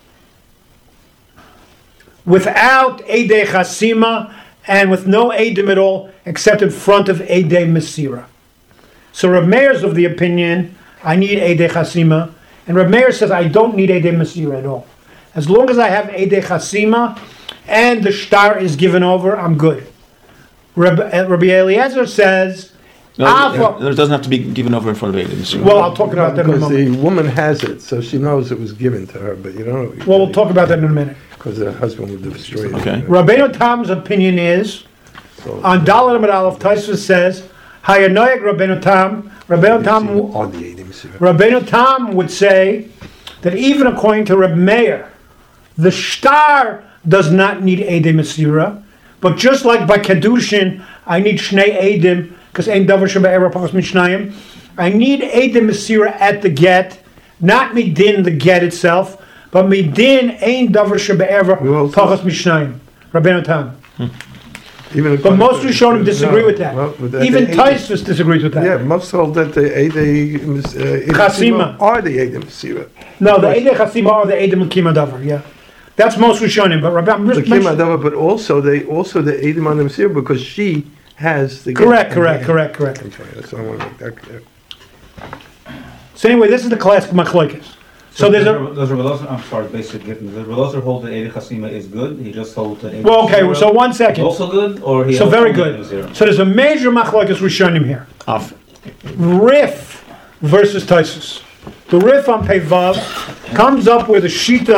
without edei chasima and with no edim at all, except in front of edei mesira? So Reb Meir's of the opinion I need edei chasima, and Reb Meir says I don't need edei mesira at all. As long as I have edei chasima and the shtar is given over, I'm good. Rabbi Eliezer says, it doesn't have to be given over in front of Edom. Well, I'll talk about that in a Because moment. the woman has it, so she knows it was given to her, but you don't know. Well, we'll talk about that in a minute. Because her husband would destroy it. Okay. Rabbeinu Tam's opinion is, So, on Dalet Amud Aleph, Tosfos says, Hayanoyek Rabbeinu Tam. on the Edim Sivir. Rabbeinu Tam would say that even according to Reb Meir, the shtar does not need Edei Mesira, but just like by Kedushin, I need Shnei Edim, because Ein Davar Shebe'era Pachas Mishnayim, I need Edei Mesira at the get, not Midin the get itself, but Midin Ein Davar Shebe'era Pachas Mishnayim. Rabbeinu Tam. But most Rishonim disagree with that. Even Tosfos disagrees with that. Yeah, most hold that the Edim Chasima are the Edim Sivir. No, the Edei Chasima are the Edim Kima Davar, yeah. That's most Rishonim, but Rabbi, I'm The just Kima mentioning. Dava, but also the Edim on the Sivir because she has the. Correct. I'm sorry, that's what I want to make that clear. So anyway, this is the classic machlokes. So there's a Does Rebbe Elazar, I'm sorry, basic given. Does Rebbe Elazar hold that Edei Chasima is good? He just holds that Edei well, okay. Mesira So 1 is second. also good, or he So holds very only good. Edei Mesira? So there's a major machlokes Rishonim here. Off. Rif versus Tosfos. The Rif on Pei Vav comes up with a shita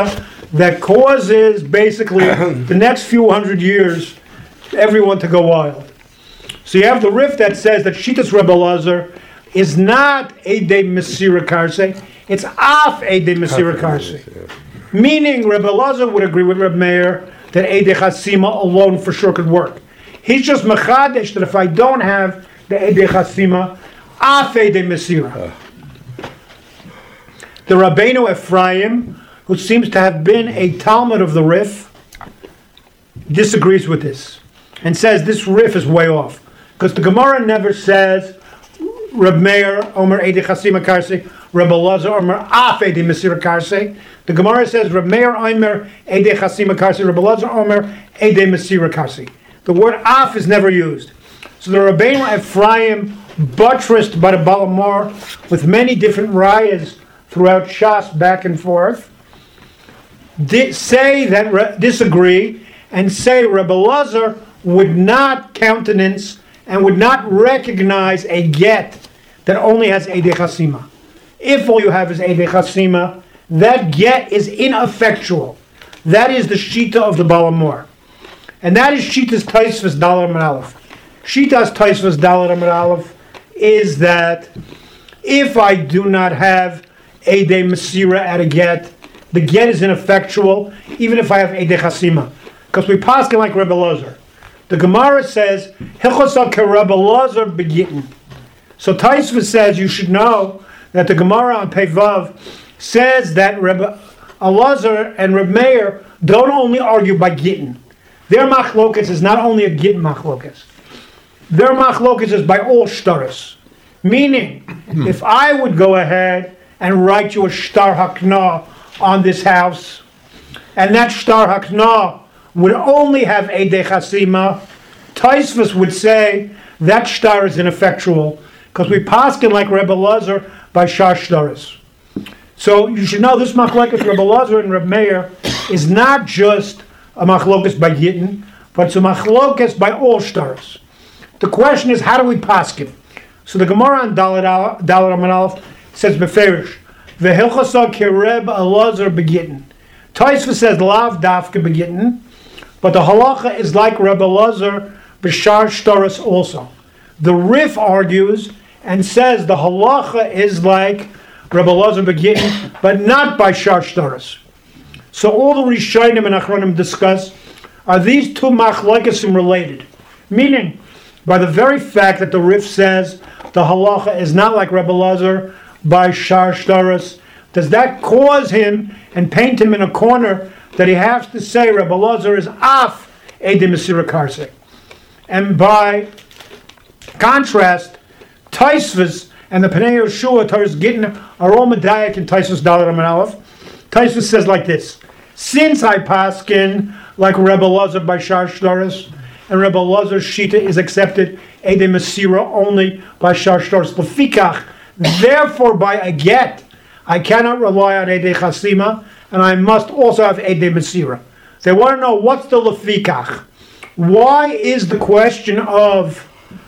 that causes basically the next few hundred years everyone to go wild. So you have the Rif that says that Shitas Rebbe Elazar is not Eidei Mesira Karse, it's Af Eidei Mesira Karse. Meaning Rebbe Elazar would agree with Reb Meir that Eidei Chasima alone for sure could work. He's just Mechadesh that if I don't have the Eidei Chasima, Af Eidei Mesira. The Rabbeinu Ephraim, who seems to have been a Talmud of the Rif, disagrees with this and says this Rif is way off. Because the Gemara never says Reb Meir Omer Eidei Chasima Karse, Reb Elazar Omer Af Eidei Mesira Karse. The Gemara says Reb Meir Omer Eidei Chasima Karse, Reb Elazar Omer Eidei Mesira Karse. The word Af is never used. So the Rabbeinu Ephraim, buttressed by the Balamor with many different rayas throughout Shas back and forth, disagree and say Reb Elazar would not countenance and would not recognize a get that only has Eidei Chasima. If all you have is Eidei Chasima, that get is ineffectual. That is the Shita of the Balamor. And that is Shita's Taisvas Dalar Amud Aleph. Shita's Taisvas Dalar Amud Aleph is that if I do not have Eidei Mesira at a get, the get is ineffectual, even if I have Eidei Chasima. Because we paskin like Rebbe Elazar. The Gemara says, Hilchosal ke Rebbe Elazar begitten. So Taisva says you should know that the Gemara on Pevav says that Rebbe Elazar and Rebbe Meir don't only argue by gittin. Their machlokas is not only a gittin machlokas. Their machlokas is by all shtaras. Meaning, if I would go ahead and write you a shtar hakna on this house, and that shtar hakna would only have Eidei Chasima, Taisvus would say that shtar is ineffectual because we paskin like Rebbe Elazar by shar shtaris. So you should know this machlokes Rebbe Elazar and Rebbe Meir is not just a machlokes by Gittin, but it's a machlokes by all shtaris. The question is, how do we paskin? So the Gemara on Dalet Amud Aleph says beferish vehilchasa ke Rebbe Elazar begittin. Taisvus says lav dafke begittin. But the halacha is like Rebbe Elazar b'shar shtaris also. The Rif argues and says the halacha is like Rebbe Elazar begittin, but not by shar shtaris. So all the Rishonim and Achronim discuss, are these two machlokes related? Meaning, by the very fact that the Rif says the halacha is not like Rebbe Elazar by shar shtaris, does that cause him and paint him in a corner that he has to say Rebbe Elazar is Af Eidei Mesira Karse? And by contrast, Taisvus and the Pnei Yehoshua, Taurus Gittin, are all Medayek in Taisvus Dalet Amud Aleph. Taisvus says like this: since I paskin like Rebbe Elazar by shar shtaris, and Rebbe Elazar's shita is accepted Eidei Mesira only by shar shtaris lefikach, therefore by a get I cannot rely on Eidei Chasima, and I must also have Eidei Mesira. They want to know what's the lefikach. Why is the question of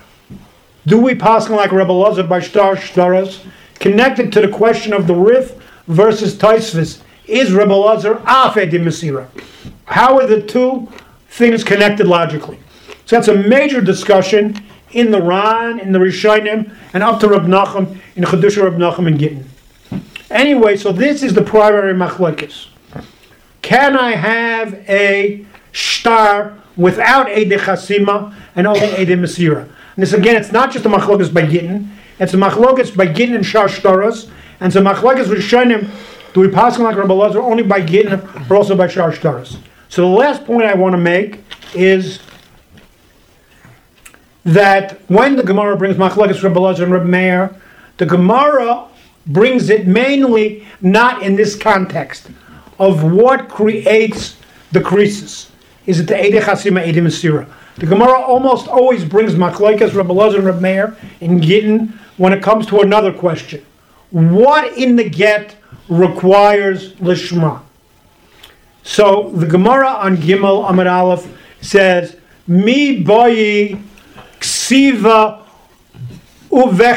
do we paskin like Rebbe Elazar by shtar shtaras connected to the question of the Rif versus Taisvus? Is Rebbe Elazar Af Eidei Mesira? How are the two things connected logically? So that's a major discussion in the Ran, in the Rishonim, and up to Reb Nachum, in Chedusha Reb Nachum and Gittin. Anyway, so this is the primary machlokes. Can I have a shtar without Eidei Chasima and only Eidei Mesira? And this again, it's not just a machlokes by Gittin, it's a machlokes by Gittin and shar shtaras, and it's a machlokes Rishonim, do we paskin like Rebbe Elazar only by Gittin or also by shar shtaras? So the last point I want to make is that when the Gemara brings machlokes Rebbe Elazar and Rebbe Meir, the Gemara brings it mainly not in this context of what creates the creases. Is it the Eidei Chasima, Eidei Mesira? The Gemara almost always brings machlokes Rebbe Elazar and Rebbe Meir in Gittin when it comes to another question. What in the get requires lishma? So the Gemara on Gimel Amud Aleph says, Mi boyi ksiva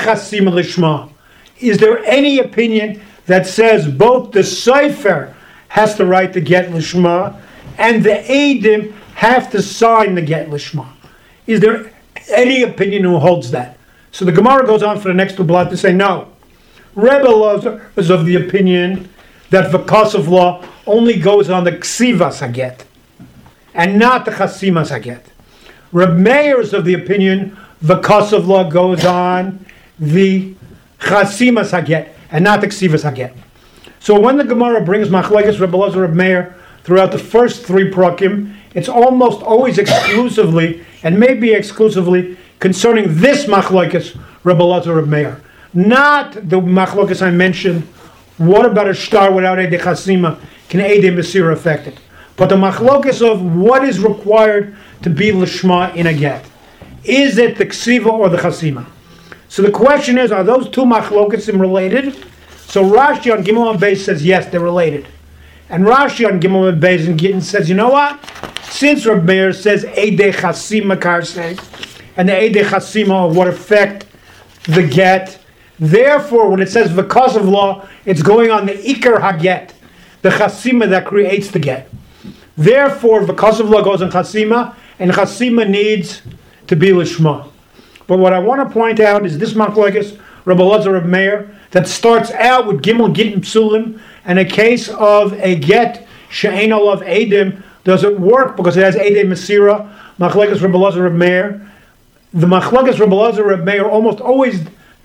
uvechasima lishma. Is there any opinion that says both the Sefer has to write the get lishma, and the Eidim have to sign the get lishma. Is there any opinion who holds that? So the Gemara goes on for the next two blot to say no. Rebbe Elazar is of the opinion that the V'kasav law only goes on the Ksivas Haget and not the Chasimas Haget. Reb Meir is of the opinion the V'kasav law goes on the Chasimas Haget and not the Ksivas Haget. So when the Gemara brings Machlekes Rebbe Elazar Reb Meir throughout the first three prakim, it's almost always exclusively, and maybe exclusively, concerning this Machlekes Rebbe Elazar Reb Meir. Not the Machlekes I mentioned. What about a star without Eidei Chasima? Can Eidei Mesira affect it? But the Machlokes of what is required to be Lishma in a get. Is it the Ksiva or the Chasima? So the question is, are those two Machlokes related? So Rashi on Gimel and Beis says, yes, they're related. And Rashi on Gimel and Beis and Gittin says, you know what? Since Reb Meir says Eidei Chasima Karsei, and the Eidei Chasima are what affect the get, therefore, when it says V'kasav law, it's going on the Iker Haget, the Chasima that creates the get. Therefore, V'kasav law goes on Chasima, and Chasima needs to be Lishma. But what I want to point out is this Machlekes, Rebbe Elazar Reb Meir, that starts out with Gimel Gittin Psulim, and a case of a get, She'ein olav Eidim, doesn't work because it has Eidei Mesira, Machlekes Rebbe Elazar Reb Meir. The Machlekes Rebbe Elazar Reb Meir almost always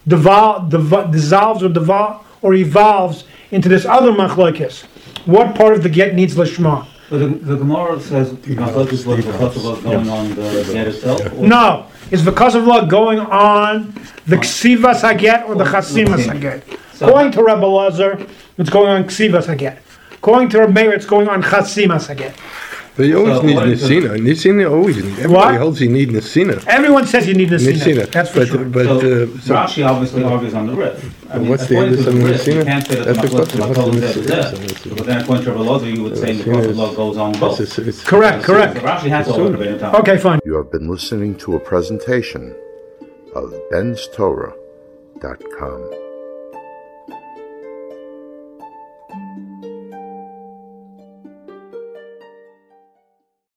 dissolves or evolves into this other machlekes. What part of the get needs lishma? But the Gemara says machlekes was V'kasav going on the get itself? Or? No. Is V'kasav law going on the Ksivas Haget or the Chasimas Haget? According to Rebbe Elazar, it's going on Ksivas Haget. According to Reb Meir, it's going on Chasimas Haget. But you always need Nesina. Nesina always need. Everybody holds you need Nesina. Everyone says you need Nesina. That's for sure. So Rashi obviously argues on the Rif. What's the answer to Nesina? You can't say that the Machlokes but then according to Rebbe Elazar, you would say the V'kasav law goes on both. Correct. So Rashi has to hold it. Okay, fine. You have been listening to a presentation of benstorah.com.